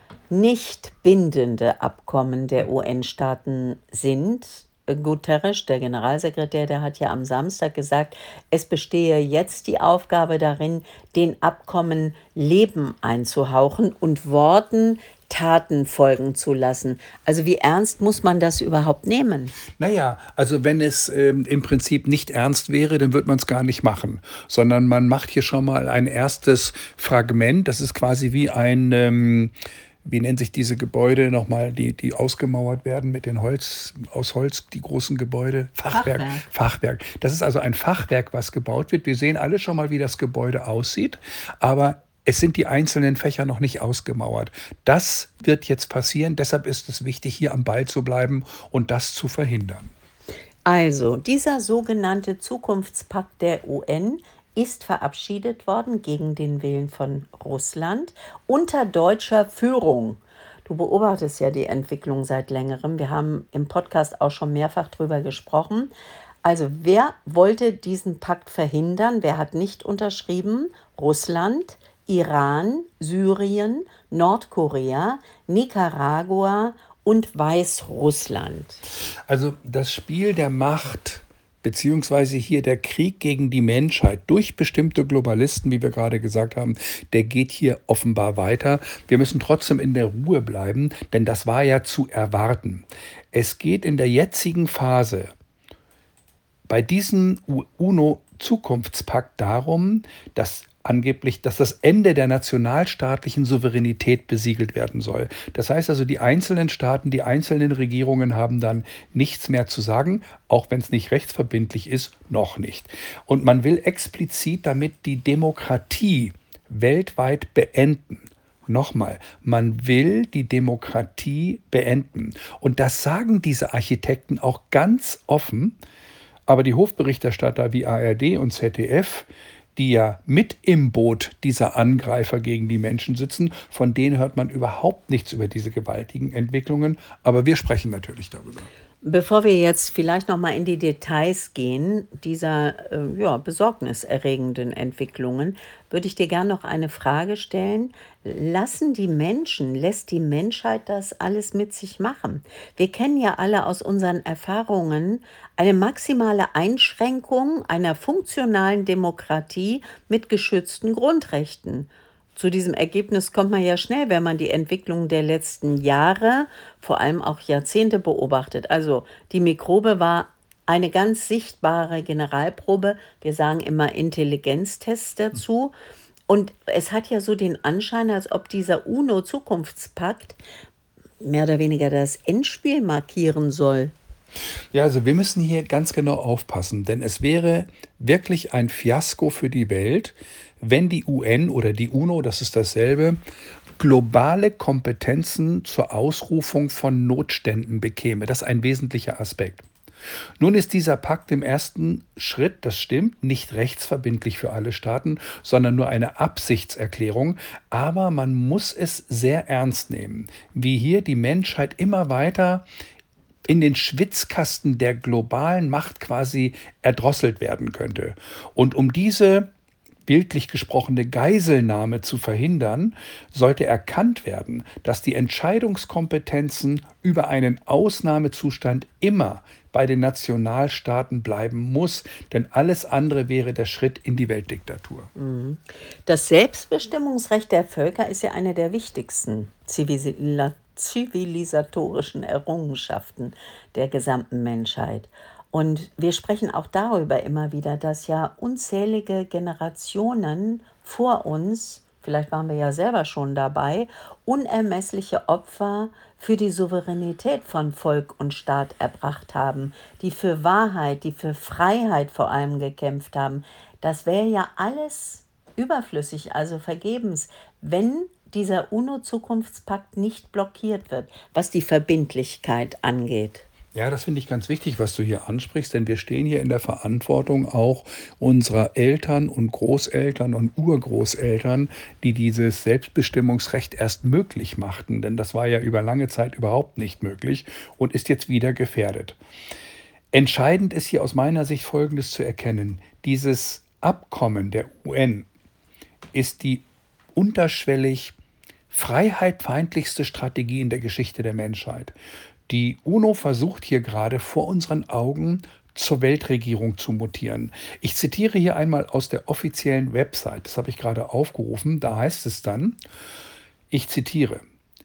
nicht bindende Abkommen der U N-Staaten sind. Guterres, der Generalsekretär, der hat ja am Samstag gesagt, es bestehe jetzt die Aufgabe darin, den Abkommen Leben einzuhauchen und Worten Taten folgen zu lassen. Also wie ernst muss man das überhaupt nehmen? Naja, also wenn es ähm, im Prinzip nicht ernst wäre, dann würde man es gar nicht machen, sondern man macht hier schon mal ein erstes Fragment. Das ist quasi wie ein, ähm, wie nennen sich diese Gebäude nochmal, die, die ausgemauert werden mit den Holz, aus Holz, die großen Gebäude? Fachwerk. Fachwerk. Fachwerk. Das ist also ein Fachwerk, was gebaut wird. Wir sehen alle schon mal, wie das Gebäude aussieht, aber es sind die einzelnen Fächer noch nicht ausgemauert. Das wird jetzt passieren. Deshalb ist es wichtig, hier am Ball zu bleiben und das zu verhindern. Also, dieser sogenannte Zukunftspakt der U N ist verabschiedet worden gegen den Willen von Russland unter deutscher Führung. Du beobachtest ja die Entwicklung seit längerem. Wir haben im Podcast auch schon mehrfach drüber gesprochen. Also, wer wollte diesen Pakt verhindern? Wer hat nicht unterschrieben? Russland, Iran, Syrien, Nordkorea, Nicaragua und Weißrussland. Also das Spiel der Macht, beziehungsweise hier der Krieg gegen die Menschheit durch bestimmte Globalisten, wie wir gerade gesagt haben, der geht hier offenbar weiter. Wir müssen trotzdem in der Ruhe bleiben, denn das war ja zu erwarten. Es geht in der jetzigen Phase bei diesem UNO-Zukunftspakt darum, dass angeblich, dass das Ende der nationalstaatlichen Souveränität besiegelt werden soll. Das heißt also, die einzelnen Staaten, die einzelnen Regierungen haben dann nichts mehr zu sagen, auch wenn es nicht rechtsverbindlich ist, noch nicht. Und man will explizit damit die Demokratie weltweit beenden. Nochmal, man will die Demokratie beenden. Und das sagen diese Architekten auch ganz offen. Aber die Hofberichterstatter wie A R D und Z D F, die ja mit im Boot dieser Angreifer gegen die Menschen sitzen, von denen hört man überhaupt nichts über diese gewaltigen Entwicklungen. Aber wir sprechen natürlich darüber. Bevor wir jetzt vielleicht noch mal in die Details gehen, dieser äh, ja, besorgniserregenden Entwicklungen, würde ich dir gerne noch eine Frage stellen. Lassen die Menschen, lässt die Menschheit das alles mit sich machen? Wir kennen ja alle aus unseren Erfahrungen eine maximale Einschränkung einer funktionalen Demokratie mit geschützten Grundrechten. Zu diesem Ergebnis kommt man ja schnell, wenn man die Entwicklung der letzten Jahre, vor allem auch Jahrzehnte beobachtet. Also die Mikrobe war eine ganz sichtbare Generalprobe. Wir sagen immer Intelligenztests dazu. Und es hat ja so den Anschein, als ob dieser UNO-Zukunftspakt mehr oder weniger das Endspiel markieren soll. Ja, also wir müssen hier ganz genau aufpassen, denn es wäre wirklich ein Fiasko für die Welt, wenn die U N oder die UNO, das ist dasselbe, globale Kompetenzen zur Ausrufung von Notständen bekäme. Das ist ein wesentlicher Aspekt. Nun ist dieser Pakt im ersten Schritt, das stimmt, nicht rechtsverbindlich für alle Staaten, sondern nur eine Absichtserklärung. Aber man muss es sehr ernst nehmen, wie hier die Menschheit immer weiter in den Schwitzkasten der globalen Macht quasi erdrosselt werden könnte. Und um diese bildlich gesprochene Geiselnahme zu verhindern, sollte erkannt werden, dass die Entscheidungskompetenzen über einen Ausnahmezustand immer bei den Nationalstaaten bleiben muss, denn alles andere wäre der Schritt in die Weltdiktatur. Mhm. Das Selbstbestimmungsrecht der Völker ist ja eine der wichtigsten zivisila zivilisatorischen Errungenschaften der gesamten Menschheit. Und wir sprechen auch darüber immer wieder, dass ja unzählige Generationen vor uns, vielleicht waren wir ja selber schon dabei, unermessliche Opfer für die Souveränität von Volk und Staat erbracht haben, die für Wahrheit, die für Freiheit vor allem gekämpft haben. Das wäre ja alles überflüssig, also vergebens, wenn dieser UNO-Zukunftspakt nicht blockiert wird, was die Verbindlichkeit angeht. Ja, das finde ich ganz wichtig, was du hier ansprichst, denn wir stehen hier in der Verantwortung auch unserer Eltern und Großeltern und Urgroßeltern, die dieses Selbstbestimmungsrecht erst möglich machten, denn das war ja über lange Zeit überhaupt nicht möglich und ist jetzt wieder gefährdet. Entscheidend ist hier aus meiner Sicht Folgendes zu erkennen. Dieses Abkommen der U N ist die unterschwellig freiheitfeindlichste Strategie in der Geschichte der Menschheit. Die UNO versucht hier gerade vor unseren Augen zur Weltregierung zu mutieren. Ich zitiere hier einmal aus der offiziellen Website, das habe ich gerade aufgerufen, da heißt es dann, ich zitiere,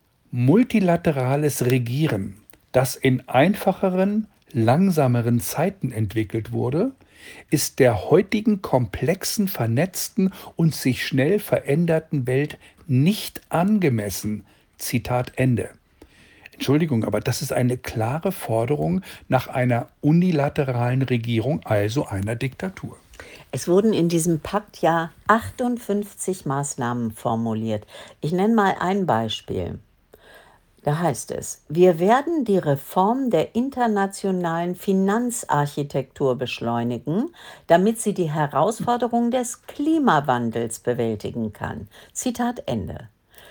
multilaterales Regieren, das in einfacheren, langsameren Zeiten entwickelt wurde, ist der heutigen komplexen, vernetzten und sich schnell veränderten Welt nicht angemessen. Zitat Ende. Entschuldigung, aber das ist eine klare Forderung nach einer unilateralen Regierung, also einer Diktatur. Es wurden in diesem Pakt ja achtundfünfzig Maßnahmen formuliert. Ich nenne mal ein Beispiel. Da heißt es, wir werden die Reform der internationalen Finanzarchitektur beschleunigen, damit sie die Herausforderungen des Klimawandels bewältigen kann. Zitat Ende.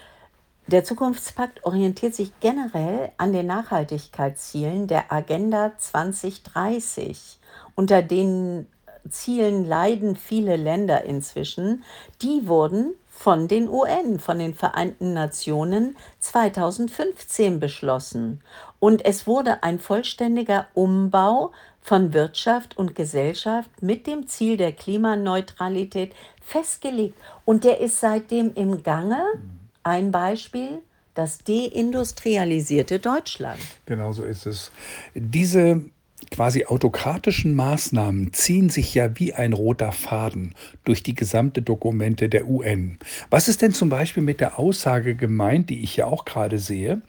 Der Zukunftspakt orientiert sich generell an den Nachhaltigkeitszielen der Agenda zwanzig dreißig. Unter den Zielen leiden viele Länder inzwischen. Die wurden von den U N, von den Vereinten Nationen zweitausendfünfzehn beschlossen. Und es wurde ein vollständiger Umbau von Wirtschaft und Gesellschaft mit dem Ziel der Klimaneutralität festgelegt. Und der ist seitdem im Gange. Ein Beispiel, das deindustrialisierte Deutschland. Genau so ist es. Diese quasi autokratischen Maßnahmen ziehen sich ja wie ein roter Faden durch die gesamte Dokumente der U N. Was ist denn zum Beispiel mit der Aussage gemeint, die ich ja auch gerade sehe?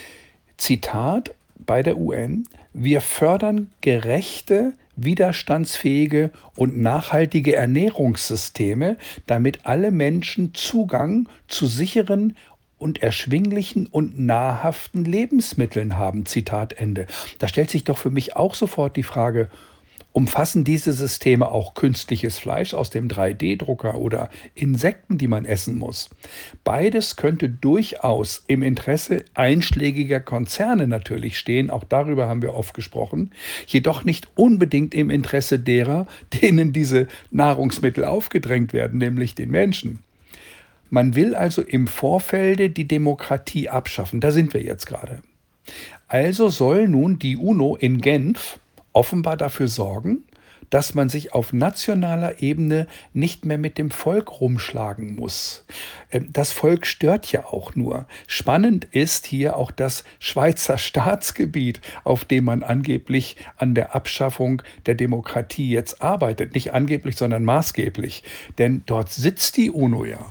Zitat bei der U N, wir fördern gerechte, widerstandsfähige und nachhaltige Ernährungssysteme, damit alle Menschen Zugang zu sicheren und erschwinglichen und nahrhaften Lebensmitteln haben. Zitat Ende. Da stellt sich doch für mich auch sofort die Frage, umfassen diese Systeme auch künstliches Fleisch aus dem drei D Drucker oder Insekten, die man essen muss? Beides könnte durchaus im Interesse einschlägiger Konzerne natürlich stehen, auch darüber haben wir oft gesprochen, jedoch nicht unbedingt im Interesse derer, denen diese Nahrungsmittel aufgedrängt werden, nämlich den Menschen. Man will also im Vorfelde die Demokratie abschaffen, da sind wir jetzt gerade. Also soll nun die UNO in Genf offenbar dafür sorgen, dass man sich auf nationaler Ebene nicht mehr mit dem Volk rumschlagen muss. Das Volk stört ja auch nur. Spannend ist hier auch das Schweizer Staatsgebiet, auf dem man angeblich an der Abschaffung der Demokratie jetzt arbeitet. Nicht angeblich, sondern maßgeblich. Denn dort sitzt die UNO ja.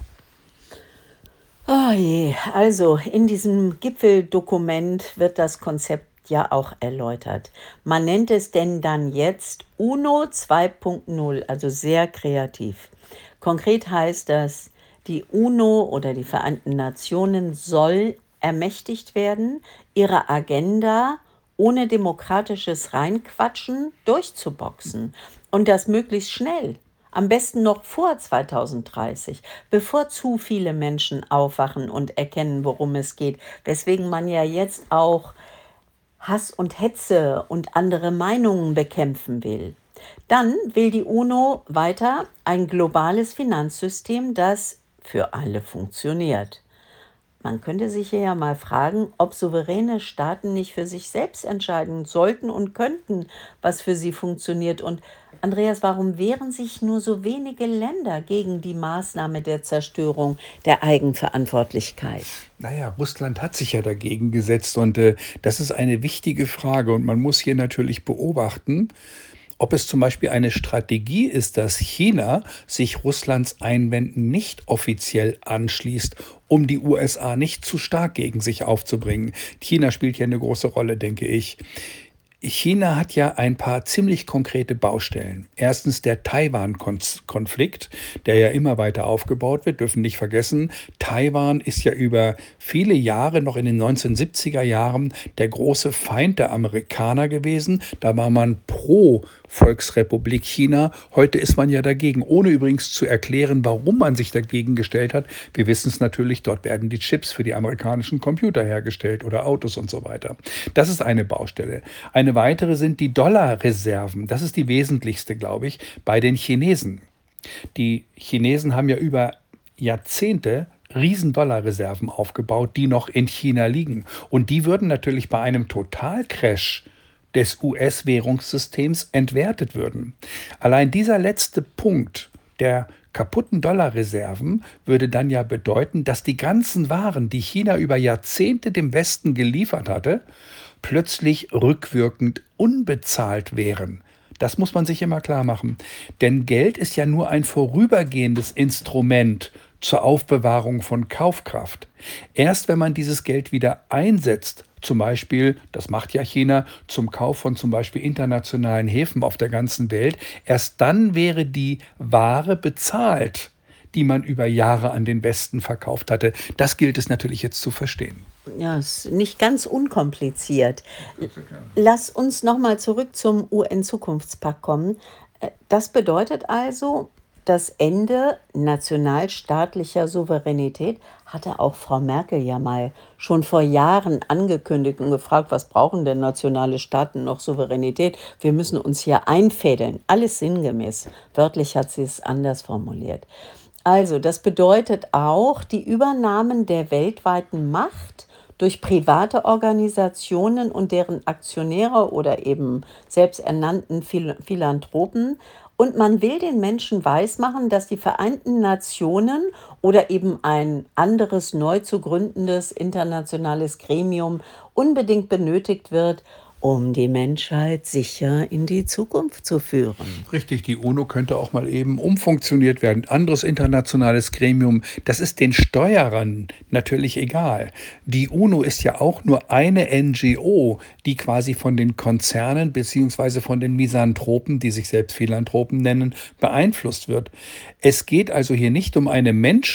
Oh je, also in diesem Gipfeldokument wird das Konzept ja auch erläutert. Man nennt es denn dann jetzt UNO zwei Punkt null, also sehr kreativ. Konkret heißt das, die UNO oder die Vereinten Nationen soll ermächtigt werden, ihre Agenda ohne demokratisches Reinquatschen durchzuboxen. Und das möglichst schnell. Am besten noch vor zweitausenddreißig, bevor zu viele Menschen aufwachen und erkennen, worum es geht. Weswegen man ja jetzt auch Hass und Hetze und andere Meinungen bekämpfen will. Dann will die UNO weiter ein globales Finanzsystem, das für alle funktioniert. Man könnte sich hier ja mal fragen, ob souveräne Staaten nicht für sich selbst entscheiden sollten und könnten, was für sie funktioniert. Und Andreas, warum wehren sich nur so wenige Länder gegen die Maßnahme der Zerstörung der Eigenverantwortlichkeit? Naja, Russland hat sich ja dagegen gesetzt und äh, das ist eine wichtige Frage und man muss hier natürlich beobachten, ob es zum Beispiel eine Strategie ist, dass China sich Russlands Einwänden nicht offiziell anschließt, um die U S A nicht zu stark gegen sich aufzubringen. China spielt hier eine große Rolle, denke ich. China hat ja ein paar ziemlich konkrete Baustellen. Erstens der Taiwan-Konflikt, der ja immer weiter aufgebaut wird, dürfen nicht vergessen. Taiwan ist ja über viele Jahre, noch in den neunzehnhundertsiebziger Jahren, der große Feind der Amerikaner gewesen. Da war man pro Volksrepublik China. Heute ist man ja dagegen, ohne übrigens zu erklären, warum man sich dagegen gestellt hat. Wir wissen es natürlich, dort werden die Chips für die amerikanischen Computer hergestellt oder Autos und so weiter. Das ist eine Baustelle. Eine weitere sind die Dollarreserven. Das ist die wesentlichste, glaube ich, bei den Chinesen. Die Chinesen haben ja über Jahrzehnte Riesen-Dollarreserven aufgebaut, die noch in China liegen. Und die würden natürlich bei einem Totalcrash des U S-Währungssystems entwertet würden. Allein dieser letzte Punkt der kaputten Dollarreserven würde dann ja bedeuten, dass die ganzen Waren, die China über Jahrzehnte dem Westen geliefert hatte, plötzlich rückwirkend unbezahlt wären. Das muss man sich immer klar machen. Denn Geld ist ja nur ein vorübergehendes Instrument zur Aufbewahrung von Kaufkraft. Erst wenn man dieses Geld wieder einsetzt, zum Beispiel, das macht ja China, zum Kauf von zum Beispiel internationalen Häfen auf der ganzen Welt, erst dann wäre die Ware bezahlt, die man über Jahre an den Westen verkauft hatte. Das gilt es natürlich jetzt zu verstehen. Ja, ist nicht ganz unkompliziert. Lass uns nochmal zurück zum U N-Zukunftspakt kommen. Äh, Das bedeutet also, das Ende nationalstaatlicher Souveränität hatte auch Frau Merkel ja mal schon vor Jahren angekündigt und gefragt, was brauchen denn nationale Staaten noch Souveränität? Wir müssen uns hier einfädeln. Alles sinngemäß. Wörtlich hat sie es anders formuliert. Also, das bedeutet auch die Übernahmen der weltweiten Macht durch private Organisationen und deren Aktionäre oder eben selbsternannten Phil- Philanthropen. Und man will den Menschen weismachen, dass die Vereinten Nationen oder eben ein anderes neu zu gründendes internationales Gremium unbedingt benötigt wird, um die Menschheit sicher in die Zukunft zu führen. Richtig, die UNO könnte auch mal eben umfunktioniert werden. Anderes internationales Gremium, das ist den Steuerern natürlich egal. Die UNO ist ja auch nur eine N G O, die quasi von den Konzernen beziehungsweise von den Misanthropen, die sich selbst Philanthropen nennen, beeinflusst wird. Es geht also hier nicht um eine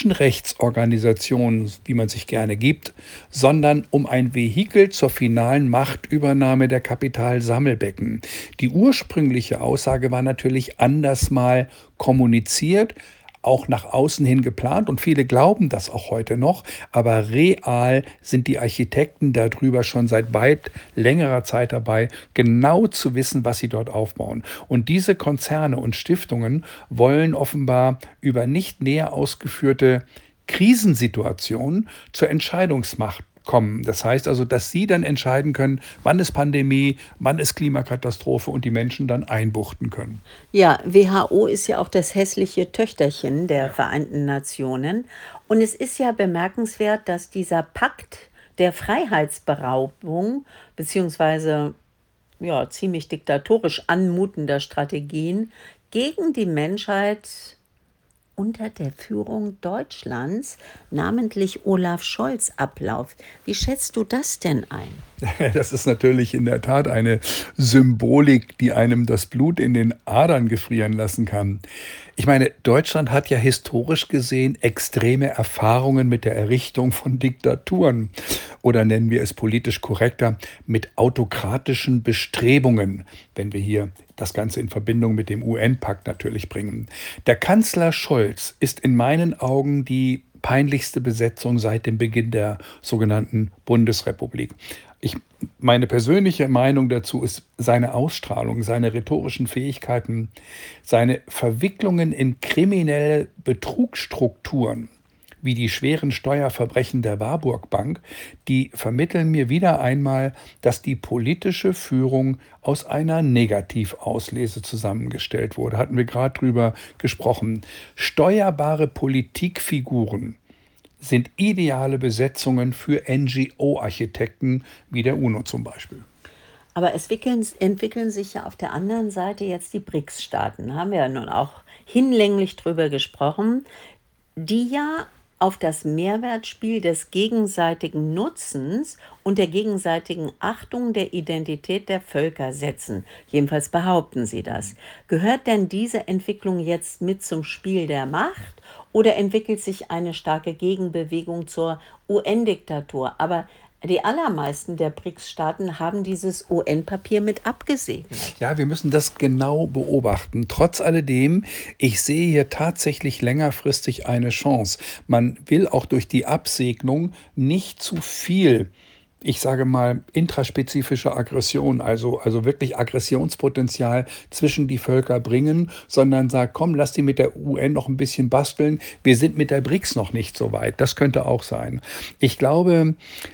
Menschenrechtsorganisation, wie man sich gerne gibt, sondern um ein Vehikel zur finalen Machtübernahme der Kapitalsammelbecken. Die ursprüngliche Aussage war natürlich anders mal kommuniziert, auch nach außen hin geplant und viele glauben das auch heute noch, aber real sind die Architekten darüber schon seit weit längerer Zeit dabei, genau zu wissen, was sie dort aufbauen. Und diese Konzerne und Stiftungen wollen offenbar über nicht näher ausgeführte Krisensituationen zur Entscheidungsmacht kommen. Das heißt also, dass sie dann entscheiden können, wann ist Pandemie, wann ist Klimakatastrophe und die Menschen dann einbuchten können. Ja, W H O ist ja auch das hässliche Töchterchen der Vereinten Nationen. Und es ist ja bemerkenswert, dass dieser Pakt der Freiheitsberaubung beziehungsweise ja, ziemlich diktatorisch anmutender Strategien gegen die Menschheit unter der Führung Deutschlands, namentlich Olaf Scholz, abläuft. Wie schätzt du das denn ein? Das ist natürlich in der Tat eine Symbolik, die einem das Blut in den Adern gefrieren lassen kann. Ich meine, Deutschland hat ja historisch gesehen extreme Erfahrungen mit der Errichtung von Diktaturen oder nennen wir es politisch korrekter, mit autokratischen Bestrebungen, wenn wir hier das Ganze in Verbindung mit dem U N-Pakt natürlich bringen. Der Kanzler Scholz ist in meinen Augen die peinlichste Besetzung seit dem Beginn der sogenannten Bundesrepublik. Ich meine persönliche Meinung dazu ist seine Ausstrahlung, seine rhetorischen Fähigkeiten, seine Verwicklungen in kriminelle Betrugsstrukturen, wie die schweren Steuerverbrechen der Warburg Bank, die vermitteln mir wieder einmal, dass die politische Führung aus einer Negativauslese zusammengestellt wurde. Hatten wir gerade drüber gesprochen. Steuerbare Politikfiguren sind ideale Besetzungen für N G O-Architekten wie der UNO zum Beispiel. Aber es wickeln, entwickeln sich ja auf der anderen Seite jetzt die BRICS-Staaten, haben wir ja nun auch hinlänglich drüber gesprochen, die ja auf das Mehrwertspiel des gegenseitigen Nutzens und der gegenseitigen Achtung der Identität der Völker setzen. Jedenfalls behaupten sie das. Gehört denn diese Entwicklung jetzt mit zum Spiel der Macht oder entwickelt sich eine starke Gegenbewegung zur U N-Diktatur? Aber die allermeisten der BRICS-Staaten haben dieses U N-Papier mit abgesegnet. Ja, wir müssen das genau beobachten. Trotz alledem, ich sehe hier tatsächlich längerfristig eine Chance. Man will auch durch die Absegnung nicht zu viel, ich sage mal, intraspezifische Aggression, also, also wirklich Aggressionspotenzial zwischen die Völker bringen, sondern sagt, komm, lass die mit der U N noch ein bisschen basteln. Wir sind mit der BRICS noch nicht so weit. Das könnte auch sein. Ich glaube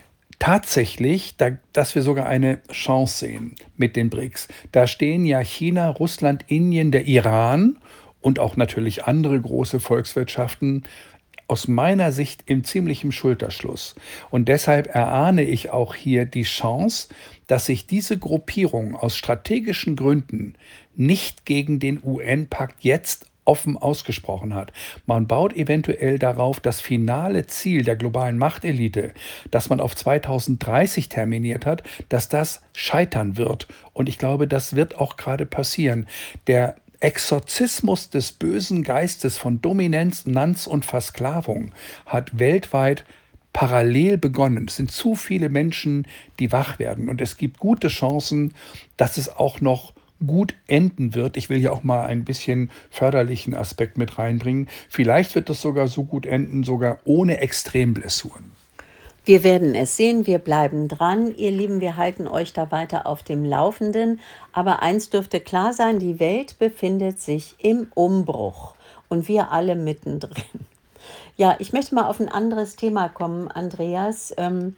tatsächlich, da, dass wir sogar eine Chance sehen mit den BRICS. Da stehen ja China, Russland, Indien, der Iran und auch natürlich andere große Volkswirtschaften aus meiner Sicht im ziemlichen Schulterschluss. Und deshalb erahne ich auch hier die Chance, dass sich diese Gruppierung aus strategischen Gründen nicht gegen den U N-Pakt jetzt offen ausgesprochen hat. Man baut eventuell darauf, das finale Ziel der globalen Machtelite, das man auf zweitausenddreißig terminiert hat, dass das scheitern wird. Und ich glaube, das wird auch gerade passieren. Der Exorzismus des bösen Geistes von Dominanz, Nanz und Versklavung hat weltweit parallel begonnen. Es sind zu viele Menschen, die wach werden. Und es gibt gute Chancen, dass es auch noch gut enden wird. Ich will hier auch mal ein bisschen förderlichen Aspekt mit reinbringen. Vielleicht wird es sogar so gut enden, sogar ohne Extremblessuren. Wir werden es sehen, wir bleiben dran. Ihr Lieben, wir halten euch da weiter auf dem Laufenden. Aber eins dürfte klar sein, die Welt befindet sich im Umbruch und wir alle mittendrin. Ja, ich möchte mal auf ein anderes Thema kommen, Andreas. Ähm,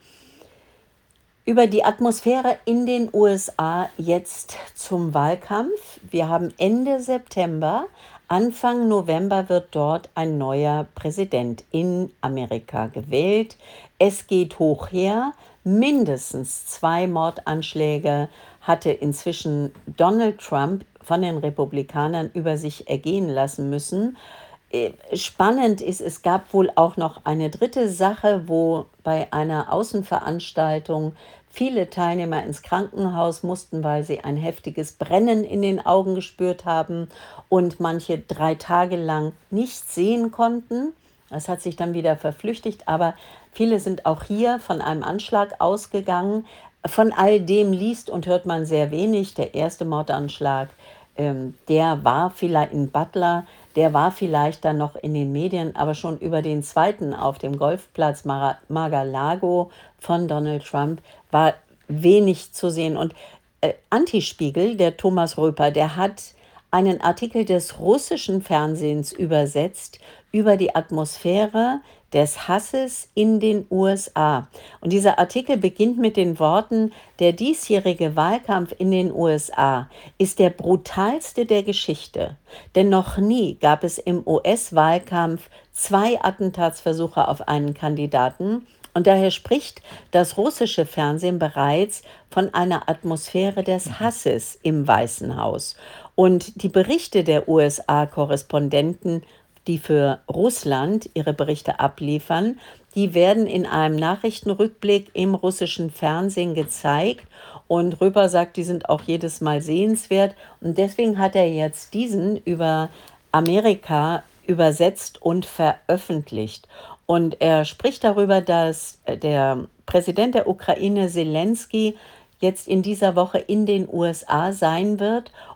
über die Atmosphäre in den U S A jetzt zum Wahlkampf. Wir haben Ende September, Anfang November wird dort ein neuer Präsident in Amerika gewählt. Es geht hoch her. Mindestens zwei Mordanschläge hatte inzwischen Donald Trump von den Republikanern über sich ergehen lassen müssen. Äh, Spannend ist, es gab wohl auch noch eine dritte Sache, wo bei einer Außenveranstaltung viele Teilnehmer ins Krankenhaus mussten, weil sie ein heftiges Brennen in den Augen gespürt haben und manche drei Tage lang nichts sehen konnten. Das hat sich dann wieder verflüchtigt, aber viele sind auch hier von einem Anschlag ausgegangen. Von all dem liest und hört man sehr wenig. Der erste Mordanschlag, ähm, der war vielleicht in Butler, der war vielleicht dann noch in den Medien, aber schon über den zweiten auf dem Golfplatz Mar- Mar-a-Lago von Donald Trump war wenig zu sehen. Und äh, Antispiegel, der Thomas Röper, der hat einen Artikel des russischen Fernsehens übersetzt über die Atmosphäre des Hasses in den U S A. Und dieser Artikel beginnt mit den Worten: Der diesjährige Wahlkampf in den U S A ist der brutalste der Geschichte, denn noch nie gab es im U S-Wahlkampf zwei Attentatsversuche auf einen Kandidaten. Und daher spricht das russische Fernsehen bereits von einer Atmosphäre des Hasses im Weißen Haus. Und die Berichte der U S A-Korrespondenten, die für Russland ihre Berichte abliefern, die werden in einem Nachrichtenrückblick im russischen Fernsehen gezeigt. Und Röper sagt, die sind auch jedes Mal sehenswert. Und deswegen hat er jetzt diesen über Amerika übersetzt und veröffentlicht. Und er spricht darüber, dass äh, der Präsident der Ukraine, Zelensky, jetzt in dieser Woche in den U S A sein wird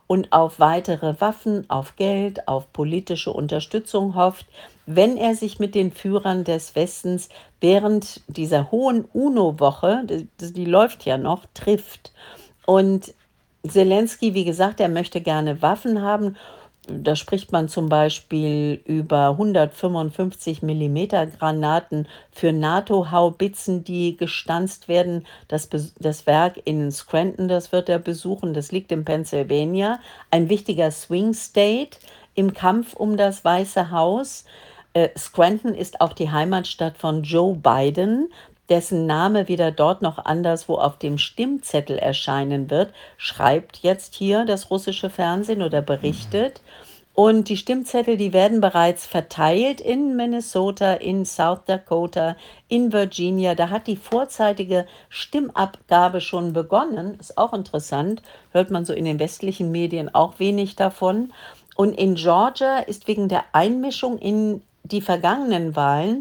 und auf weitere Waffen, auf Geld, auf politische Unterstützung hofft, wenn er sich mit den Führern des Westens während dieser hohen UNO-Woche, die, die läuft ja noch, trifft. Und Zelensky, wie gesagt, er möchte gerne Waffen haben. Da spricht man zum Beispiel über hundertfünfundfünfzig Millimeter Granaten für NATO-Haubitzen, die gestanzt werden. Das, Bes- das Werk in Scranton, das wird er besuchen. Das liegt in Pennsylvania, ein wichtiger Swing State im Kampf um das Weiße Haus. Äh, Scranton ist auch die Heimatstadt von Joe Biden, dessen Name wieder dort noch anderswo auf dem Stimmzettel erscheinen wird, schreibt jetzt hier das russische Fernsehen oder berichtet. Und die Stimmzettel, die werden bereits verteilt in Minnesota, in South Dakota, in Virginia. Da hat die vorzeitige Stimmabgabe schon begonnen. Ist auch interessant, hört man so in den westlichen Medien auch wenig davon. Und in Georgia ist wegen der Einmischung in die vergangenen Wahlen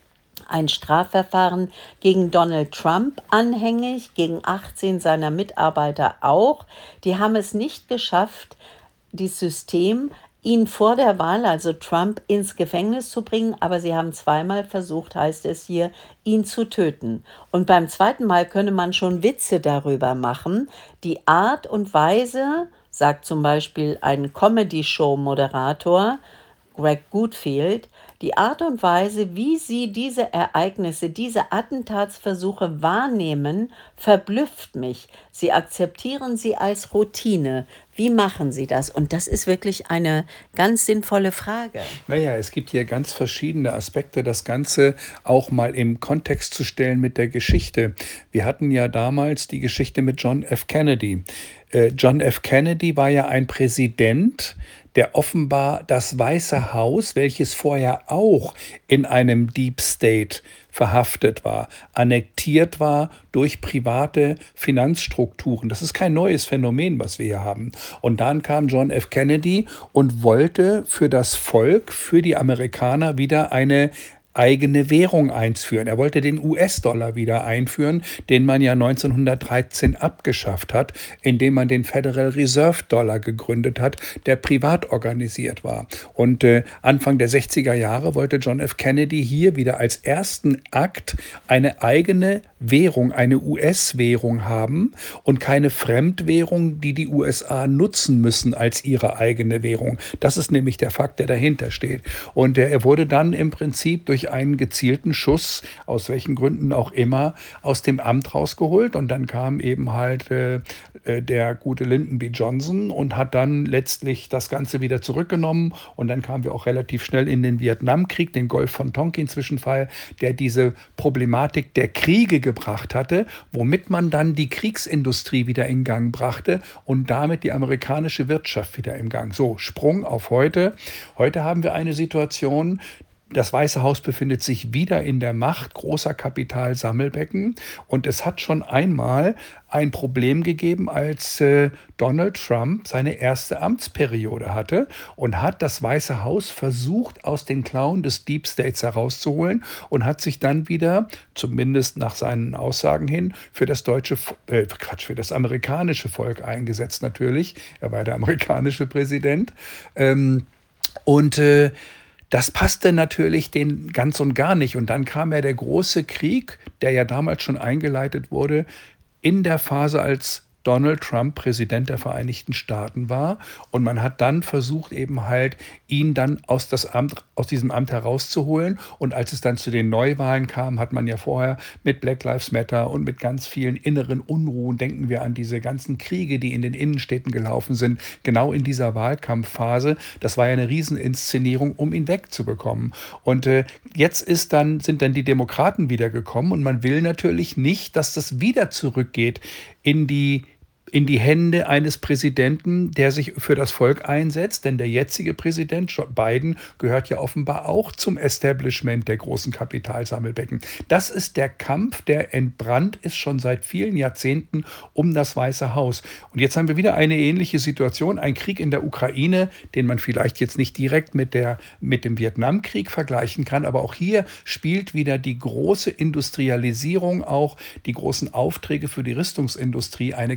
ein Strafverfahren gegen Donald Trump anhängig, gegen achtzehn seiner Mitarbeiter auch. Die haben es nicht geschafft, das System, ihn vor der Wahl, also Trump, ins Gefängnis zu bringen, aber sie haben zweimal versucht, heißt es hier, ihn zu töten. Und beim zweiten Mal könne man schon Witze darüber machen. Die Art und Weise, sagt zum Beispiel ein Comedy-Show-Moderator, Greg Gutfield, die Art und Weise, wie sie diese Ereignisse, diese Attentatsversuche wahrnehmen, verblüfft mich. Sie akzeptieren sie als Routine. Wie machen sie das? Und das ist wirklich eine ganz sinnvolle Frage. Naja, es gibt hier ganz verschiedene Aspekte, das Ganze auch mal im Kontext zu stellen mit der Geschichte. Wir hatten ja damals die Geschichte mit John F. Kennedy. Äh, John F. Kennedy war ja ein Präsident, der offenbar das Weiße Haus, welches vorher auch in einem Deep State verhaftet war, annektiert war durch private Finanzstrukturen. Das ist kein neues Phänomen, was wir hier haben. Und dann kam John F. Kennedy und wollte für das Volk, für die Amerikaner wieder eine eigene Währung einführen. Er wollte den U S-Dollar wieder einführen, den man ja neunzehnhundertdreizehn abgeschafft hat, indem man den Federal Reserve Dollar gegründet hat, der privat organisiert war. Und äh, Anfang der sechziger Jahre wollte John F. Kennedy hier wieder als ersten Akt eine eigene Währung, eine U S-Währung haben und keine Fremdwährung, die die U S A nutzen müssen als ihre eigene Währung. Das ist nämlich der Fakt, der dahinter steht. Und äh, er wurde dann im Prinzip durch einen gezielten Schuss, aus welchen Gründen auch immer, aus dem Amt rausgeholt. Und dann kam eben halt äh, äh, der gute Lyndon B. Johnson und hat dann letztlich das Ganze wieder zurückgenommen. Und dann kamen wir auch relativ schnell in den Vietnamkrieg, den Golf von Tonkin-Zwischenfall, der diese Problematik der Kriege gebracht hatte, womit man dann die Kriegsindustrie wieder in Gang brachte und damit die amerikanische Wirtschaft wieder im Gang. So, Sprung auf heute. Heute haben wir eine Situation, das Weiße Haus befindet sich wieder in der Macht großer Kapitalsammelbecken. Und es hat schon einmal ein Problem gegeben, als äh, Donald Trump seine erste Amtsperiode hatte und hat das Weiße Haus versucht, aus den Klauen des Deep States herauszuholen und hat sich dann wieder, zumindest nach seinen Aussagen hin, für das deutsche, äh, Quatsch, für das amerikanische Volk eingesetzt natürlich. Er war der amerikanische Präsident. Ähm, und äh, Das passte natürlich denen ganz und gar nicht. Und dann kam ja der große Krieg, der ja damals schon eingeleitet wurde, in der Phase, als Donald Trump Präsident der Vereinigten Staaten war. Und man hat dann versucht, eben halt ihn dann aus, das Amt, aus diesem Amt herauszuholen. Und als es dann zu den Neuwahlen kam, hat man ja vorher mit Black Lives Matter und mit ganz vielen inneren Unruhen, denken wir an diese ganzen Kriege, die in den Innenstädten gelaufen sind, genau in dieser Wahlkampfphase. Das war ja eine Rieseninszenierung, um ihn wegzubekommen. Und äh, jetzt ist dann, sind dann die Demokraten wiedergekommen und man will natürlich nicht, dass das wieder zurückgeht in die in die Hände eines Präsidenten, der sich für das Volk einsetzt. Denn der jetzige Präsident Biden gehört ja offenbar auch zum Establishment der großen Kapitalsammelbecken. Das ist der Kampf, der entbrannt ist schon seit vielen Jahrzehnten um das Weiße Haus. Und jetzt haben wir wieder eine ähnliche Situation, ein Krieg in der Ukraine, den man vielleicht jetzt nicht direkt mit, der, mit dem Vietnamkrieg vergleichen kann. Aber auch hier spielt wieder die große Industrialisierung, auch die großen Aufträge für die Rüstungsindustrie eine ganz große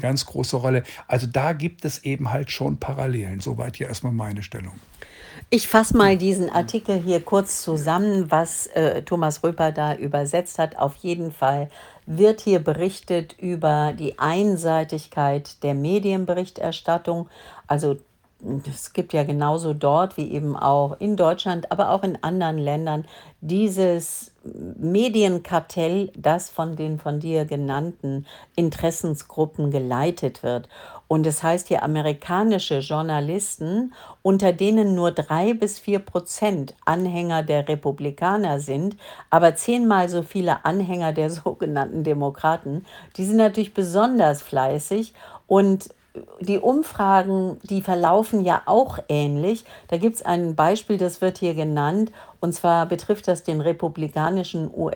große Rolle. Also da gibt es eben halt schon Parallelen. Soweit hier erstmal meine Stellung. Ich fasse mal diesen Artikel hier kurz zusammen, was äh, Thomas Röper da übersetzt hat. Auf jeden Fall wird hier berichtet über die Einseitigkeit der Medienberichterstattung. Also es gibt ja genauso dort wie eben auch in Deutschland, aber auch in anderen Ländern dieses Medienkartell, das von den von dir genannten Interessensgruppen geleitet wird. Und es heißt hier amerikanische Journalisten, unter denen nur drei bis vier Prozent Anhänger der Republikaner sind, aber zehnmal so viele Anhänger der sogenannten Demokraten, die sind natürlich besonders fleißig und die Umfragen, die verlaufen ja auch ähnlich. Da gibt es ein Beispiel, das wird hier genannt, und zwar betrifft das den republikanischen U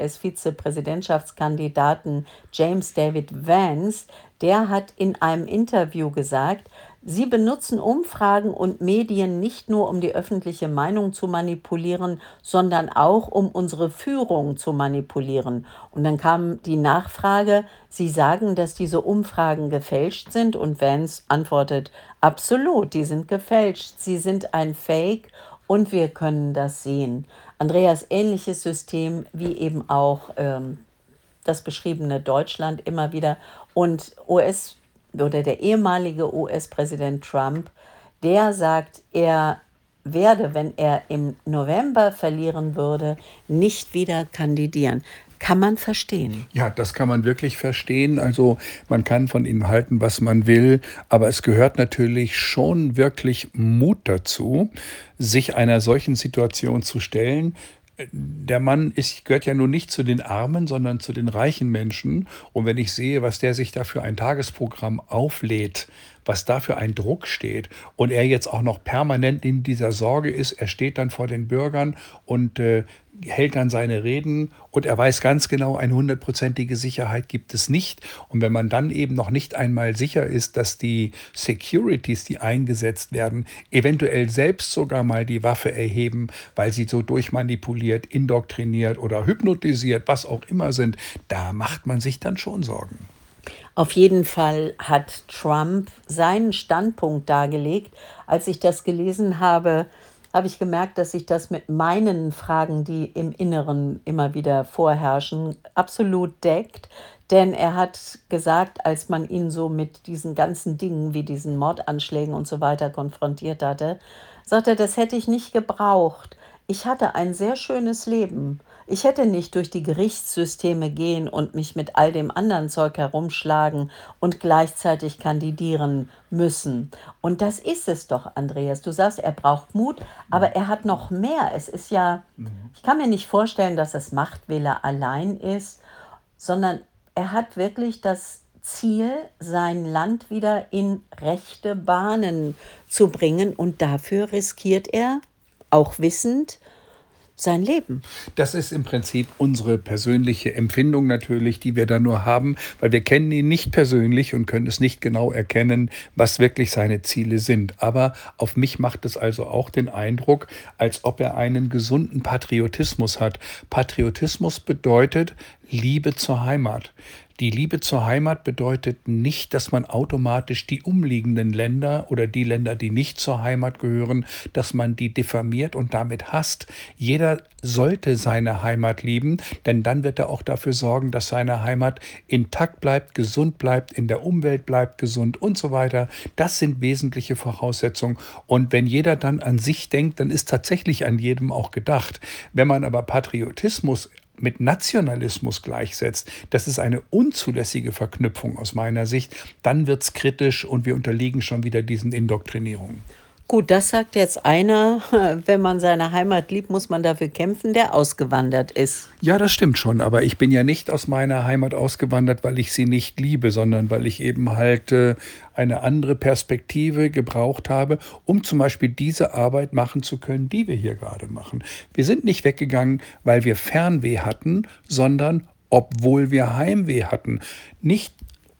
S-Vizepräsidentschaftskandidaten James David Vance. Der hat in einem Interview gesagt, sie benutzen Umfragen und Medien nicht nur, um die öffentliche Meinung zu manipulieren, sondern auch, um unsere Führung zu manipulieren. Und dann kam die Nachfrage, Sie sagen, dass diese Umfragen gefälscht sind? Und Vance antwortet, absolut, die sind gefälscht. Sie sind ein Fake und wir können das sehen. Andreas, ähnliches System wie eben auch ähm, das beschriebene Deutschland immer wieder. Und U S oder der ehemalige U S-Präsident Trump, der sagt, er werde, wenn er im November verlieren würde, nicht wieder kandidieren. Kann man verstehen. Ja, das kann man wirklich verstehen. Also man kann von ihm halten, was man will, aber es gehört natürlich schon wirklich Mut dazu, sich einer solchen Situation zu stellen. Der Mann ist, gehört ja nun nicht zu den Armen, sondern zu den reichen Menschen. Und wenn ich sehe, was der sich da für ein Tagesprogramm auflädt, was da für ein Druck steht und er jetzt auch noch permanent in dieser Sorge ist, er steht dann vor den Bürgern und äh, hält dann seine Reden und er weiß ganz genau, eine hundertprozentige Sicherheit gibt es nicht. Und wenn man dann eben noch nicht einmal sicher ist, dass die Securities, die eingesetzt werden, eventuell selbst sogar mal die Waffe erheben, weil sie so durchmanipuliert, indoktriniert oder hypnotisiert, was auch immer sind, da macht man sich dann schon Sorgen. Auf jeden Fall hat Trump seinen Standpunkt dargelegt. Als ich das gelesen habe, habe ich gemerkt, dass sich das mit meinen Fragen, die im Inneren immer wieder vorherrschen, absolut deckt. Denn er hat gesagt, als man ihn so mit diesen ganzen Dingen wie diesen Mordanschlägen und so weiter konfrontiert hatte, sagt er, das hätte ich nicht gebraucht. Ich hatte ein sehr schönes Leben. Ich hätte nicht durch die Gerichtssysteme gehen und mich mit all dem anderen Zeug herumschlagen und gleichzeitig kandidieren müssen. Und das ist es doch, Andreas. Du sagst, er braucht Mut, aber er hat noch mehr. Es ist ja, ich kann mir nicht vorstellen, dass es Machtwähler allein ist, sondern er hat wirklich das Ziel, sein Land wieder in rechte Bahnen zu bringen. Und dafür riskiert er, auch wissend, sein Leben. Das ist im Prinzip unsere persönliche Empfindung natürlich, die wir da nur haben, weil wir kennen ihn nicht persönlich und können es nicht genau erkennen, was wirklich seine Ziele sind. Aber auf mich macht es also auch den Eindruck, als ob er einen gesunden Patriotismus hat. Patriotismus bedeutet Liebe zur Heimat. Die Liebe zur Heimat bedeutet nicht, dass man automatisch die umliegenden Länder oder die Länder, die nicht zur Heimat gehören, dass man die diffamiert und damit hasst. Jeder sollte seine Heimat lieben, denn dann wird er auch dafür sorgen, dass seine Heimat intakt bleibt, gesund bleibt, in der Umwelt bleibt, gesund und so weiter. Das sind wesentliche Voraussetzungen. Und wenn jeder dann an sich denkt, dann ist tatsächlich an jedem auch gedacht. Wenn man aber Patriotismus mit Nationalismus gleichsetzt, das ist eine unzulässige Verknüpfung aus meiner Sicht, dann wird es kritisch und wir unterliegen schon wieder diesen Indoktrinierungen. Gut, das sagt jetzt einer, wenn man seine Heimat liebt, muss man dafür kämpfen, der ausgewandert ist. Ja, das stimmt schon, aber ich bin ja nicht aus meiner Heimat ausgewandert, weil ich sie nicht liebe, sondern weil ich eben halt äh, eine andere Perspektive gebraucht habe, um zum Beispiel diese Arbeit machen zu können, die wir hier gerade machen. Wir sind nicht weggegangen, weil wir Fernweh hatten, sondern obwohl wir Heimweh hatten. Nicht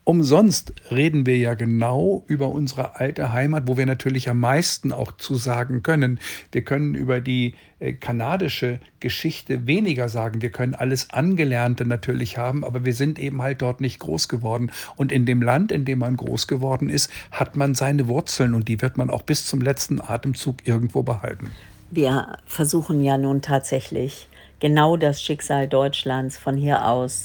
umsonst reden wir ja genau über unsere alte Heimat, wo wir natürlich am meisten auch zu sagen können. Wir können über die äh, kanadische Geschichte weniger sagen. Wir können alles Angelernte natürlich haben, aber wir sind eben halt dort nicht groß geworden. Und in dem Land, in dem man groß geworden ist, hat man seine Wurzeln und die wird man auch bis zum letzten Atemzug irgendwo behalten. Wir versuchen ja nun tatsächlich genau das Schicksal Deutschlands von hier aus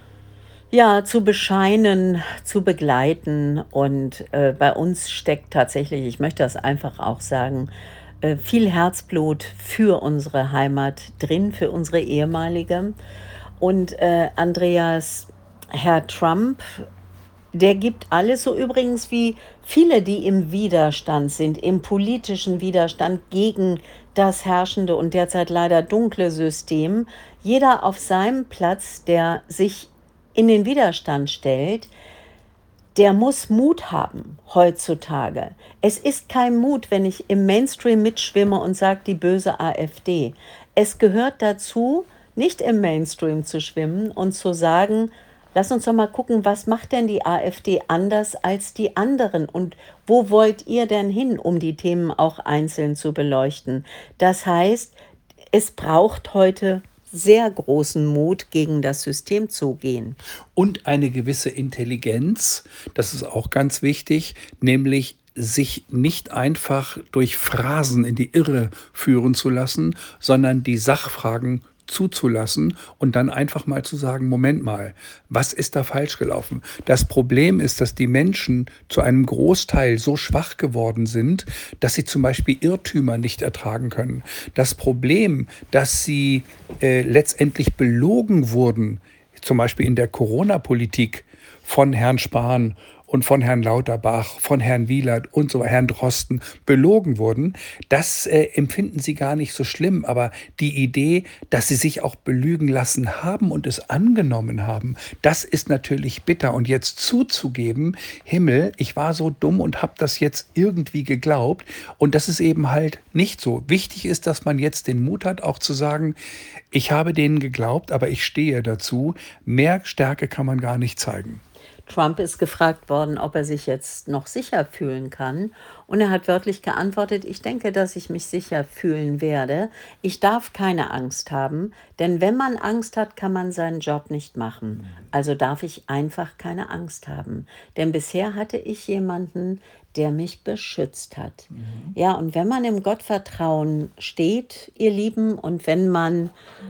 ja, zu bescheinen, zu begleiten. Und äh, bei uns steckt tatsächlich, ich möchte das einfach auch sagen, äh, viel Herzblut für unsere Heimat drin, für unsere ehemalige. Und äh, Andreas, Herr Trump, der gibt alles, so übrigens wie viele, die im Widerstand sind, im politischen Widerstand gegen das herrschende und derzeit leider dunkle System. Jeder auf seinem Platz, der sich in den Widerstand stellt, der muss Mut haben heutzutage. Es ist kein Mut, wenn ich im Mainstream mitschwimme und sage, die böse AfD. Es gehört dazu, nicht im Mainstream zu schwimmen und zu sagen, lass uns doch mal gucken, was macht denn die AfD anders als die anderen und wo wollt ihr denn hin, um die Themen auch einzeln zu beleuchten? Das heißt, es braucht heute sehr großen Mut, gegen das System zu gehen. Und eine gewisse Intelligenz, das ist auch ganz wichtig, nämlich sich nicht einfach durch Phrasen in die Irre führen zu lassen, sondern die Sachfragen zuzulassen und dann einfach mal zu sagen, Moment mal, was ist da falsch gelaufen? Das Problem ist, dass die Menschen zu einem Großteil so schwach geworden sind, dass sie zum Beispiel Irrtümer nicht ertragen können. Das Problem, dass sie äh, letztendlich belogen wurden, zum Beispiel in der Corona-Politik von Herrn Spahn und von Herrn Lauterbach, von Herrn Wielert und so Herrn Drosten belogen wurden, das äh, empfinden sie gar nicht so schlimm. Aber die Idee, dass sie sich auch belügen lassen haben und es angenommen haben, das ist natürlich bitter. Und jetzt zuzugeben, Himmel, ich war so dumm und habe das jetzt irgendwie geglaubt. Und das ist eben halt nicht so. Wichtig ist, dass man jetzt den Mut hat, auch zu sagen, ich habe denen geglaubt, aber ich stehe dazu. Mehr Stärke kann man gar nicht zeigen. Trump ist gefragt worden, ob er sich jetzt noch sicher fühlen kann. Und er hat wörtlich geantwortet, ich denke, dass ich mich sicher fühlen werde. Ich darf keine Angst haben, denn wenn man Angst hat, kann man seinen Job nicht machen. Also darf ich einfach keine Angst haben. Denn bisher hatte ich jemanden, der mich beschützt hat. Mhm. Ja, und wenn man im Gottvertrauen steht, ihr Lieben, und wenn man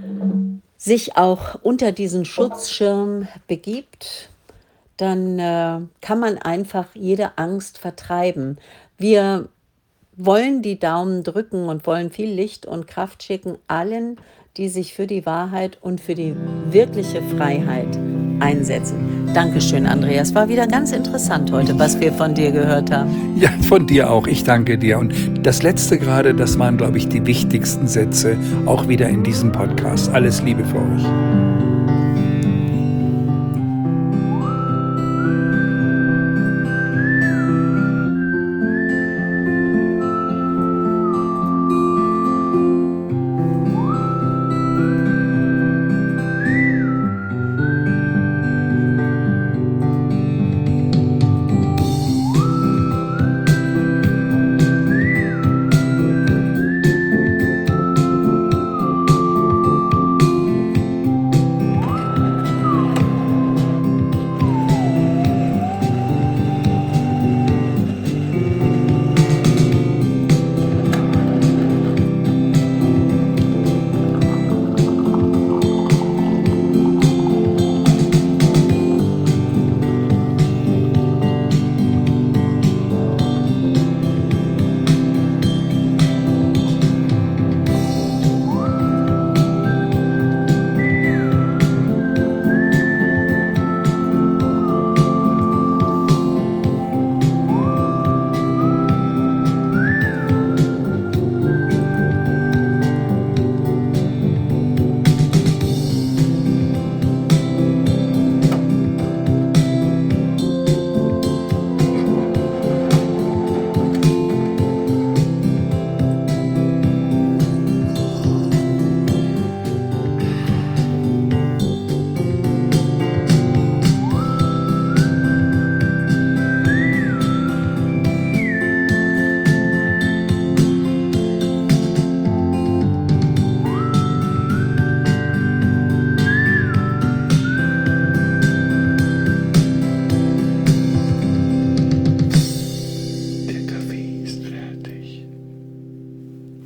sich auch unter diesen Schutzschirm begibt, dann äh, kann man einfach jede Angst vertreiben. Wir wollen die Daumen drücken und wollen viel Licht und Kraft schicken allen, die sich für die Wahrheit und für die wirkliche Freiheit einsetzen. Dankeschön, Andreas. War wieder ganz interessant heute, was wir von dir gehört haben. Ja, von dir auch. Ich danke dir. Und das Letzte gerade, das waren, glaube ich, die wichtigsten Sätze, auch wieder in diesem Podcast. Alles Liebe für euch.